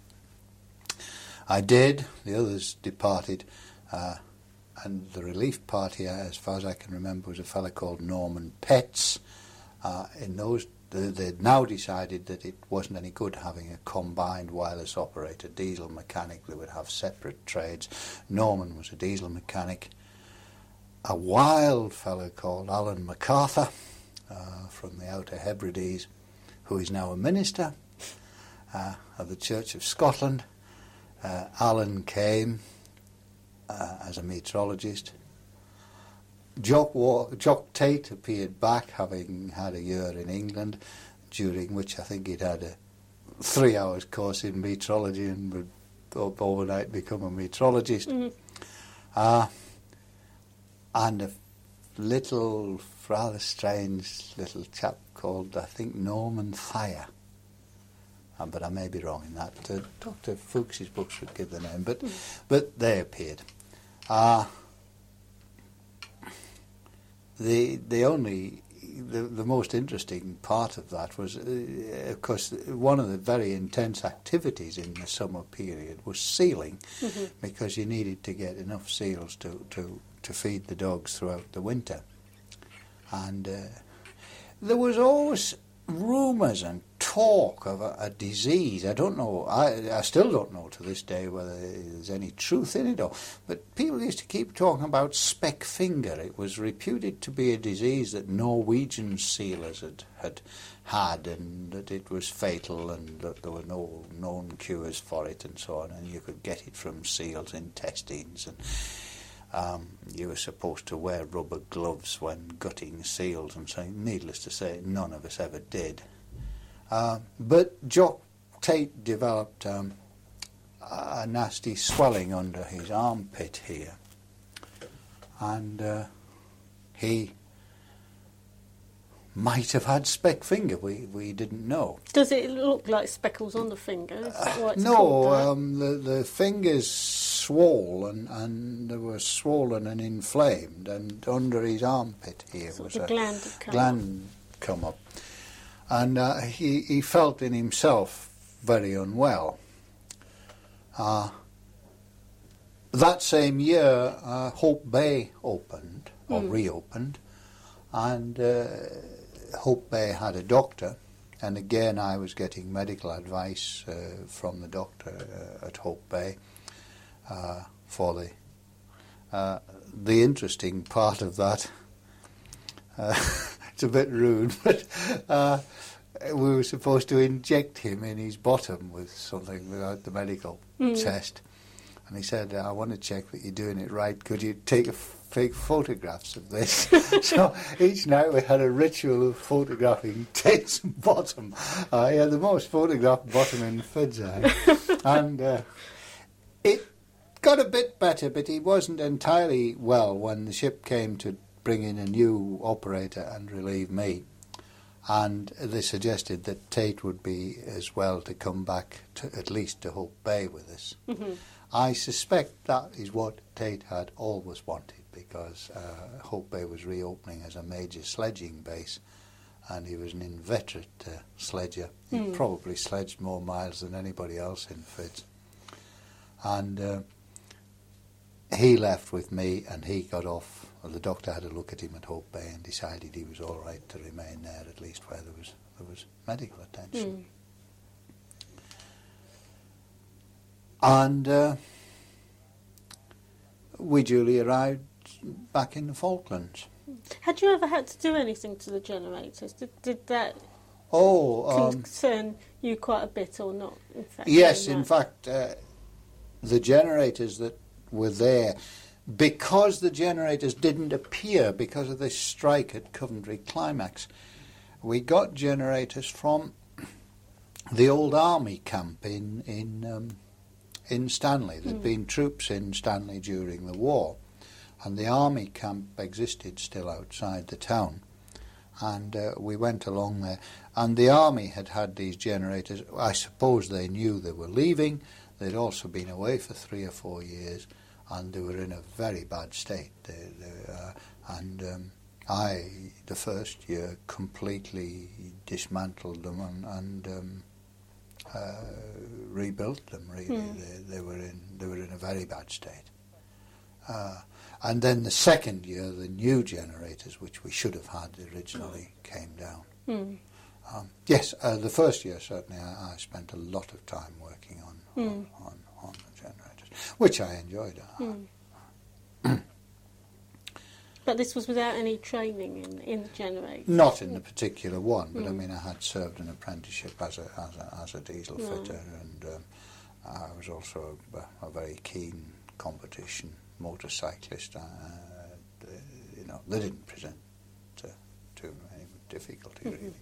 I did. The others departed, and the relief party, as far as I can remember, was a fellow called Norman Petts. In those they'd now decided that it wasn't any good having a combined wireless operator diesel mechanic. They would have separate trades. Norman was a diesel mechanic. A wild fellow called Alan MacArthur from the Outer Hebrides, who is now a minister of the Church of Scotland. Alan came as a meteorologist. Jock Tate appeared back, having had a year in England, during which I think he'd had a 3 hours course in meteorology and would overnight become a meteorologist. Mm-hmm. And a little, rather strange little chap called, I think, Norman Thayer. But I may be wrong in that. Dr. Fuchs's books would give the name, but they appeared. The most interesting part of that was, of course, one of the very intense activities in the summer period was sealing, mm-hmm. because you needed to get enough seals to feed the dogs throughout the winter. And there was always rumours and talk of a disease. I don't know, I still don't know to this day whether there's any truth in it, but people used to keep talking about speck finger. It was reputed to be a disease that Norwegian sealers had, and that it was fatal, and that there were no known cures for it, and so on, and you could get it from seals' intestines, and you were supposed to wear rubber gloves when gutting seals, and so, needless to say, none of us ever did. But Jock Tate developed a nasty swelling under his armpit here, and he might have had speck finger. We didn't know. Does it look like speckles on the finger? Is that why it's no, called that? The fingers swollen, and they were swollen and inflamed, and under his armpit here was a gland come up. And he felt in himself very unwell. That same year, Hope Bay opened, or reopened, and Hope Bay had a doctor, and again I was getting medical advice from the doctor at Hope Bay for the interesting part of that. It's a bit rude, but we were supposed to inject him in his bottom with something without the medical test. And he said, I want to check that you're doing it right. Could you take photographs of this? So each night we had a ritual of photographing Tate's bottom. He had the most photographed bottom in Footside. And it got a bit better, but he wasn't entirely well when the ship came to bring in a new operator and relieve me. And they suggested that Tate would be as well to come back at least to Hope Bay with us. Mm-hmm. I suspect that is what Tate had always wanted, because Hope Bay was reopening as a major sledging base, and he was an inveterate sledger. He probably sledged more miles than anybody else in Fitz. And he left with me, and he got off. Well, the doctor had a look at him at Hope Bay and decided he was all right to remain there, at least where there was medical attention. And we duly arrived back in the Falklands. Had you ever had to do anything to the generators? Did that concern you quite a bit, or not? Yes, in fact, the generators that were there, because the generators didn't appear because of this strike at Coventry Climax, we got generators from the old army camp in Stanley. There'd been troops in Stanley during the war, and the army camp existed still outside the town. And we went along there, and the army had these generators. I suppose they knew they were leaving. They'd also been away for 3 or 4 years, and they were in a very bad state. I, the first year, completely dismantled them and rebuilt them. Really, they were in a very bad state. And then the second year, the new generators, which we should have had originally, came down. Yes, the first year certainly I spent a lot of time working on the generators, which I enjoyed. But this was without any training in the generators? Not in the particular one, but I mean I had served an apprenticeship as a diesel fitter, and I was also a very keen competition motorcyclist. They didn't present too many difficulty really.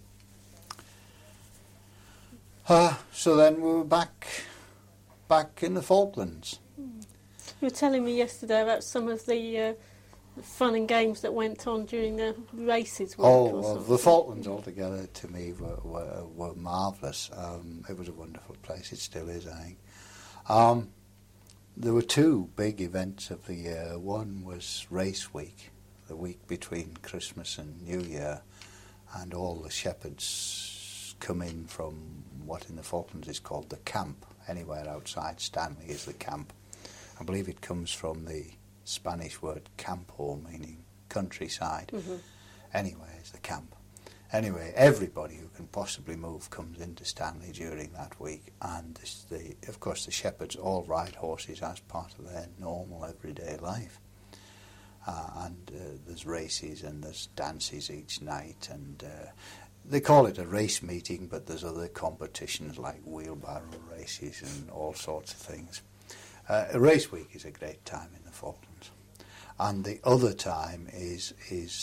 So then we were back in the Falklands. You were telling me yesterday about some of the fun and games that went on during the races. The Falklands altogether to me were marvellous. It was a wonderful place. It still is, I think. There were two big events of the year. One was Race Week, the week between Christmas and New Year, and all the shepherds come in from what in the Falklands is called the camp. Anywhere outside Stanley is the camp. I believe it comes from the Spanish word campo, meaning countryside. Anyway, it's the camp. Anyway, everybody who can possibly move comes into Stanley during that week, and of course the shepherds all ride horses as part of their normal everyday life. There's races and there's dances each night, and they call it a race meeting, but there's other competitions like wheelbarrow races and all sorts of things. Race Week is a great time in the Falklands, and the other time is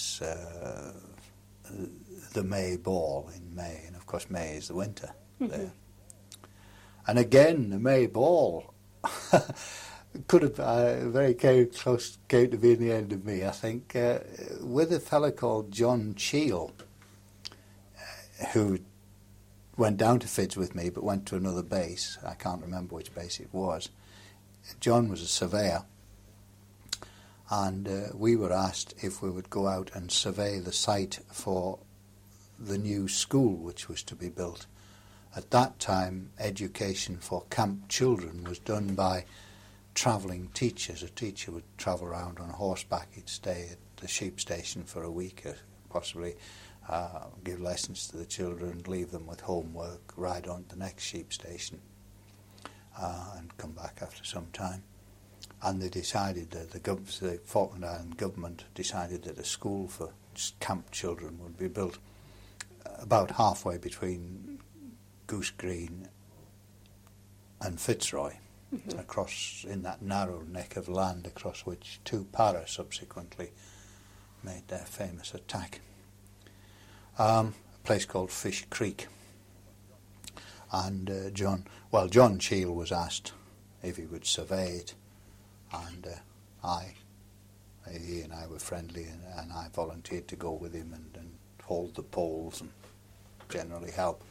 the May Ball in May, and of course May is the winter there. And again, the May Ball could have came to being the end of me, I think, with a fellow called John Cheel, who went down to Fidz with me but went to another base. I can't remember which base it was. John was a surveyor, and we were asked if we would go out and survey the site for the new school which was to be built. At that time, education for camp children was done by travelling teachers. A teacher would travel around on horseback. He'd stay at the sheep station for a week, or possibly give lessons to the children, leave them with homework, ride on to the next sheep station, and come back after some time. And they decided that the Falkland Island government decided that a school for camp children would be built about halfway between Goose Green and Fitzroy, across in that narrow neck of land across which two para subsequently made their famous attack. A place called Fish Creek. And John Cheel was asked if he would survey it, and he and I were friendly, and I volunteered to go with him and hold the poles and generally help.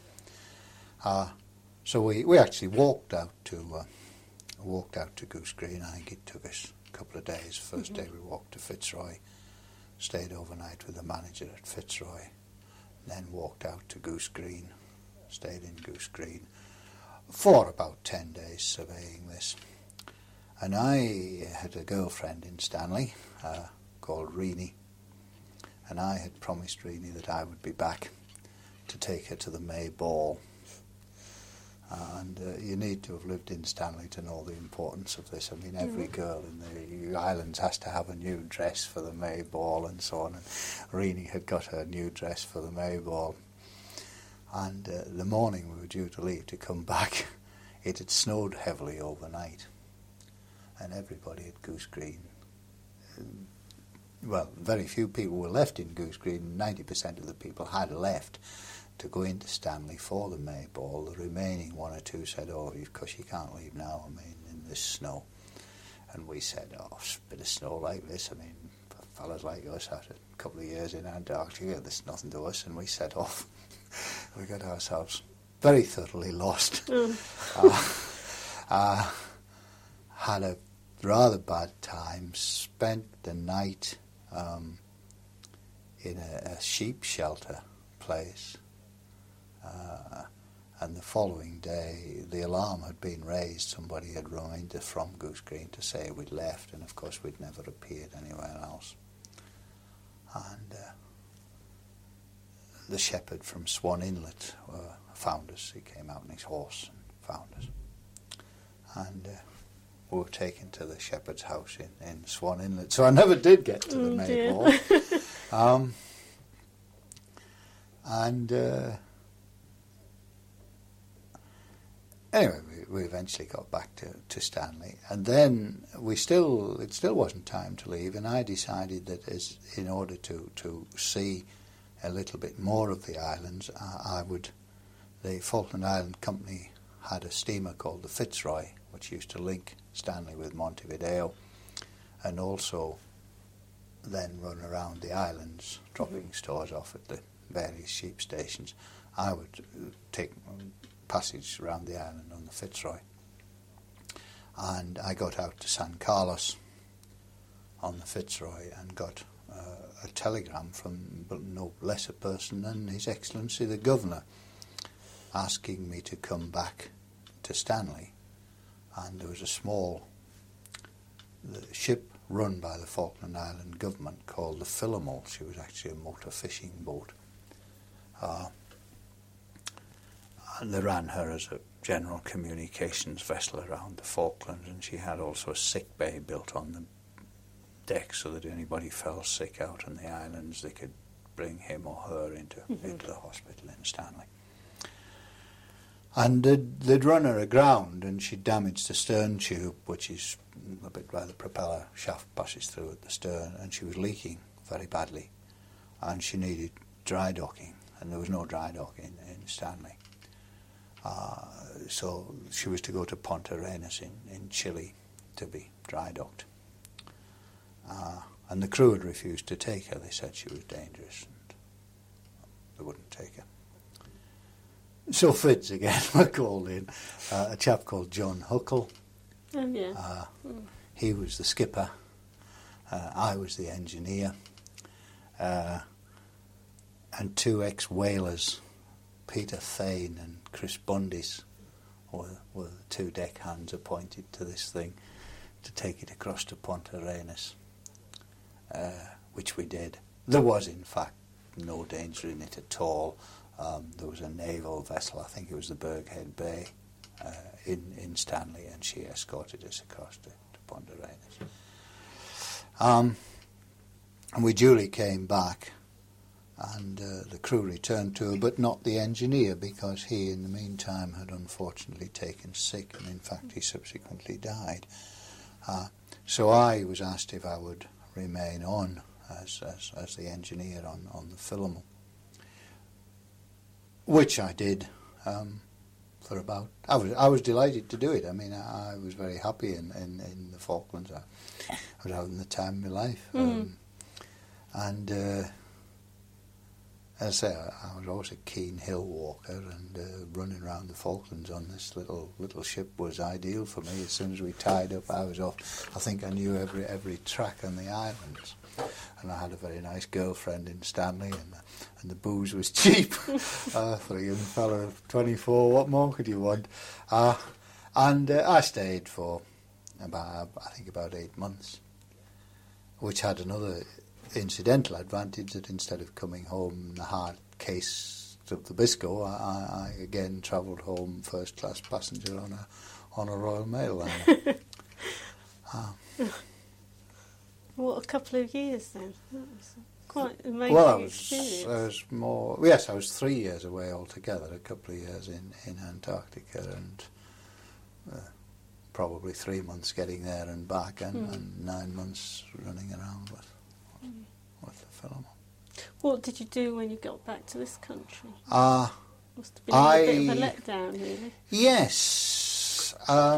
So we actually walked out to Goose Green. I think it took us a couple of days. First day we walked to Fitzroy, stayed overnight with the manager at Fitzroy, then walked out to Goose Green, stayed in Goose Green for about 10 days surveying this. And I had a girlfriend in Stanley called Reenie, and I had promised Reenie that I would be back to take her to the May Ball. And you need to have lived in Stanley to know the importance of this. I mean, every girl in the islands has to have a new dress for the May Ball and so on. And Reenie had got her new dress for the May Ball. And the morning we were due to leave to come back, it had snowed heavily overnight. And everybody at Goose Green, very few people were left in Goose Green. 90% of the people had left to go into Stanley for the May Ball. The remaining one or two said, of course you can't leave now, I mean, in this snow. And we said, a bit of snow like this, I mean, for fellas like us after a couple of years in Antarctica, there's nothing to us, and we set off. We got ourselves very thoroughly lost. Had a rather bad time, spent the night in a sheep shelter place. And the following day, the alarm had been raised. Somebody had rung in from Goose Green to say we'd left, and of course we'd never appeared anywhere else. And the shepherd from Swan Inlet found us. He came out on his horse and found us. And we were taken to the shepherd's house in Swan Inlet. So I never did get to the Maypole. Anyway, we eventually got back to Stanley, and then it still wasn't time to leave, and I decided that in order to see a little bit more of the islands, the Falkland Island Company had a steamer called the Fitzroy, which used to link Stanley with Montevideo, and also then run around the islands, dropping stores off at the various sheep stations. I would take passage around the island on the Fitzroy, and I got out to San Carlos on the Fitzroy and got a telegram from no less a person than His Excellency the Governor, asking me to come back to Stanley. And there was a small ship run by the Falkland Island government called the Philomel. She was actually a motor fishing boat. And they ran her as a general communications vessel around the Falklands, and she had also a sick bay built on the deck so that anybody fell sick out on the islands, they could bring him or her into the hospital in Stanley. And they'd run her aground, and she'd damaged the stern tube, which is a bit where the propeller shaft passes through at the stern, and she was leaking very badly, and she needed dry docking, and there was no dry dock in Stanley. So she was to go to Punta Arenas in Chile to be dry docked. And the crew had refused to take her. They said she was dangerous and they wouldn't take her. So Fids again were called in. A chap called John Huckle. Oh, yeah. He was the skipper. I was the engineer. And two ex-whalers, Peter Fane and Chris Bundys, were the two deckhands appointed to this thing to take it across to Punta Arenas, which we did. There was, in fact, no danger in it at all. There was a naval vessel, I think it was the Burghead Bay, in Stanley, and she escorted us across to Punta Arenas. And we duly came back, and the crew returned to her, but not the engineer, because he, in the meantime, had unfortunately taken sick, and in fact he subsequently died. So I was asked if I would remain on as the engineer on the Philomel, which I did for about... I was delighted to do it. I mean, I was very happy in the Falklands. I was having the time of my life. And as I say, I was always a keen hill walker, and running around the Falklands on this little ship was ideal for me. As soon as we tied up, I was off. I think I knew every track on the islands, and I had a very nice girlfriend in Stanley, and the booze was cheap for a young fella of 24. What more could you want? And I stayed for about 8 months, which had another incidental advantage, that instead of coming home in the hard case of the Biscoe, I again travelled home first class passenger on a Royal Mail liner. What, a couple of years then? That was quite amazing experience. I was 3 years away altogether, a couple of years in Antarctica, and probably 3 months getting there and back, and 9 months running around with the Philomel. What did you do when you got back to this country? Must have been a bit of a letdown, really. Yes.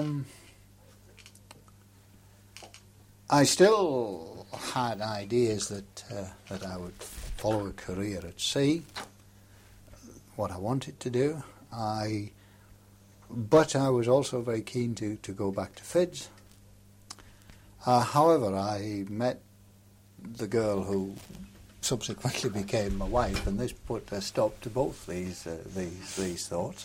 I still had ideas that I would follow a career at sea, what I wanted to do. But I was also very keen to go back to Fids. However, I met the girl who subsequently became my wife, and this put a stop to both these thoughts.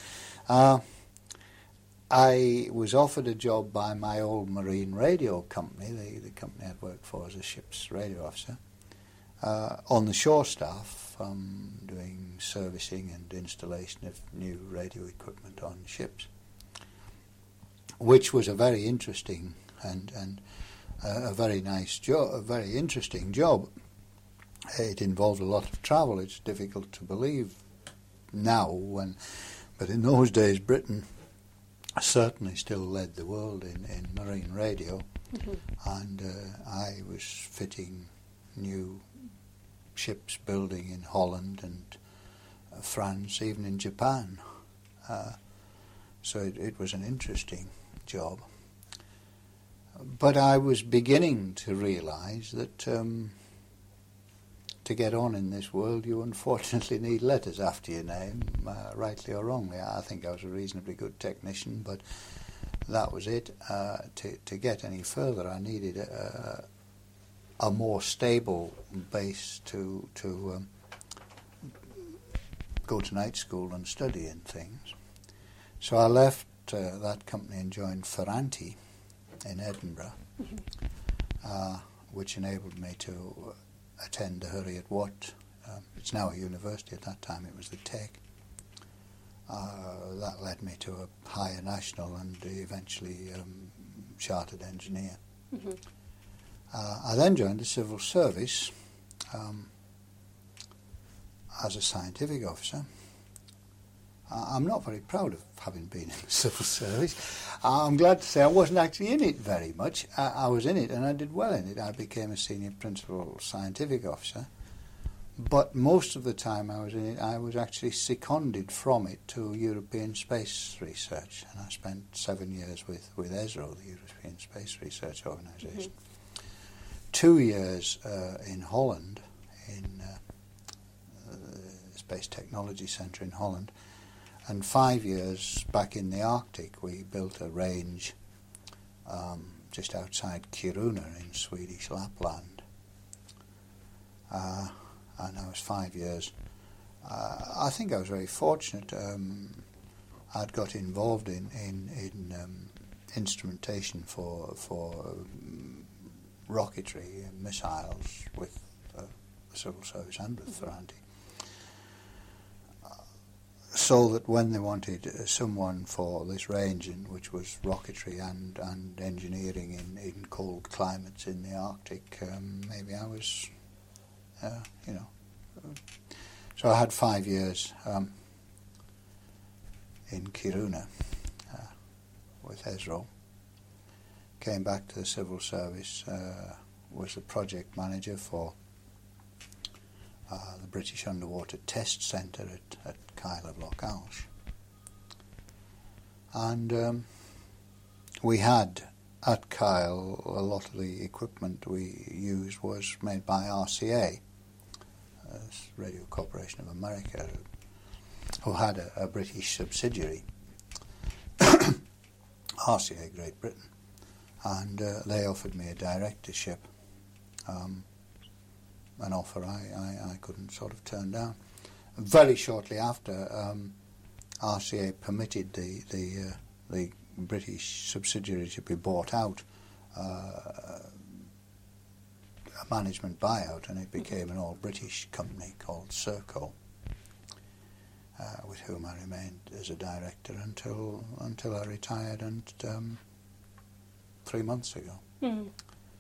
I was offered a job by my old marine radio company, the company I'd worked for as a ship's radio officer, On the shore staff, doing servicing and installation of new radio equipment on ships, which was a very interesting and a very nice job, a very interesting job. It involved a lot of travel. It's difficult to believe now, but in those days Britain certainly still led the world in marine radio, and I was fitting new ships building in Holland and France, even in Japan. So it was an interesting job. But I was beginning to realise that to get on in this world, you unfortunately need letters after your name, rightly or wrongly. I think I was a reasonably good technician, but that was it. To get any further, I needed a more stable base to go to night school and study and things. So I left that company and joined Ferranti in Edinburgh, which enabled me to attend the Heriot-Watt. It's now a university. At that time it was the Tech. That led me to a higher national and eventually chartered engineer. I then joined the civil service as a scientific officer. I'm not very proud of having been in the civil service. I'm glad to say I wasn't actually in it very much. I was in it and I did well in it. I became a senior principal scientific officer. But most of the time I was in it, I was actually seconded from it to European Space Research. And I spent 7 years with ESRO, the European Space Research Organisation. 2 years in Holland, in the Space Technology Centre in Holland, and 5 years back in the Arctic. We built a range just outside Kiruna in Swedish Lapland. And I was 5 years. I think I was very fortunate. I'd got involved in instrumentation for rocketry and missiles with the civil service and with Ferranti. So that when they wanted someone for this range, which was rocketry and engineering in cold climates in the Arctic, maybe I was, So I had 5 years in Kiruna with ESRO. Came back to the civil service, was the project manager for the British Underwater Test Centre at Kyle of Loch Alsh. And we had at Kyle, a lot of the equipment we used was made by RCA, Radio Corporation of America, who had a British subsidiary, RCA Great Britain, and they offered me a directorship, an offer I couldn't sort of turn down. Very shortly after, RCA permitted the British subsidiary to be bought out, a management buyout, and it became an all-British company called Serco, with whom I remained as a director until I retired, and 3 months ago. And,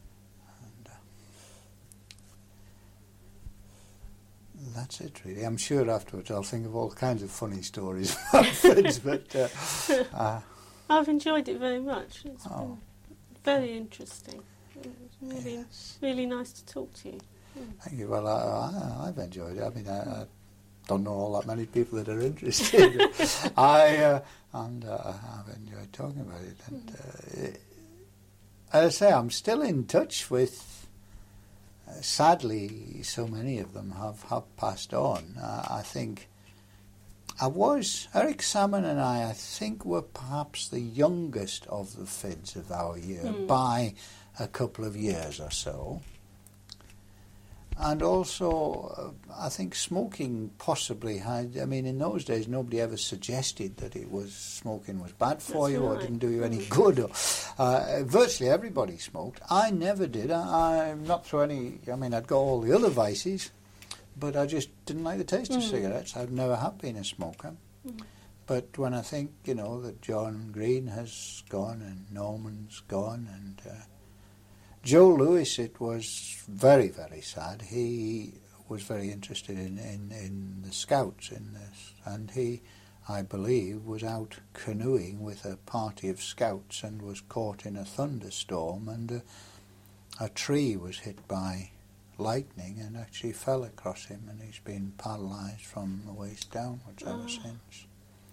that's it, really. I'm sure afterwards I'll think of all kinds of funny stories about FIDS, but I've enjoyed it very much. It's been very interesting. It was really nice to talk to you. Thank you. Well, I've enjoyed it. I mean, I don't know all that many people that are interested. I've enjoyed talking about it. And as I say, I'm still in touch with. Sadly, so many of them have passed on. I think Eric Salmon and I think were perhaps the youngest of the FIDS of our year by a couple of years or so. And also, I think smoking possibly had. I mean, in those days, nobody ever suggested that smoking was bad for That's you or right. didn't do you any good. Or, virtually everybody smoked. I never did. I'm not through any. I mean, I'd got all the other vices, but I just didn't like the taste of cigarettes. I've never have been a smoker. But when I think, that John Green has gone and Norman's gone and Joe Lewis, it was very, very sad. He was very interested in the Scouts in this, and he, I believe, was out canoeing with a party of Scouts and was caught in a thunderstorm, and a tree was hit by lightning and actually fell across him, and he's been paralysed from the waist downwards ever since.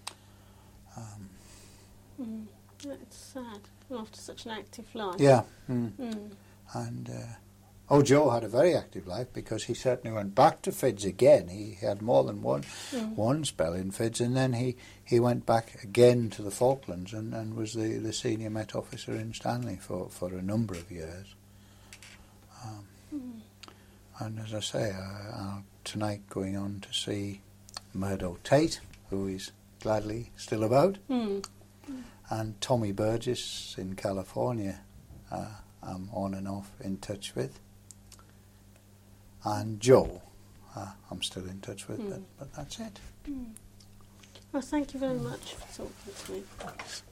It's sad after such an active life. Yeah. And Joe had a very active life because he certainly went back to FIDS again. He had more than one spell in FIDS, and then he went back again to the Falklands and was the senior Met officer in Stanley for a number of years. And as I say, I'm tonight going on to see Murdo Tate, who is gladly still about, and Tommy Burgess in California. I'm on and off in touch with, and Joe I'm still in touch with, but that's it. Well, thank you very much for talking to me.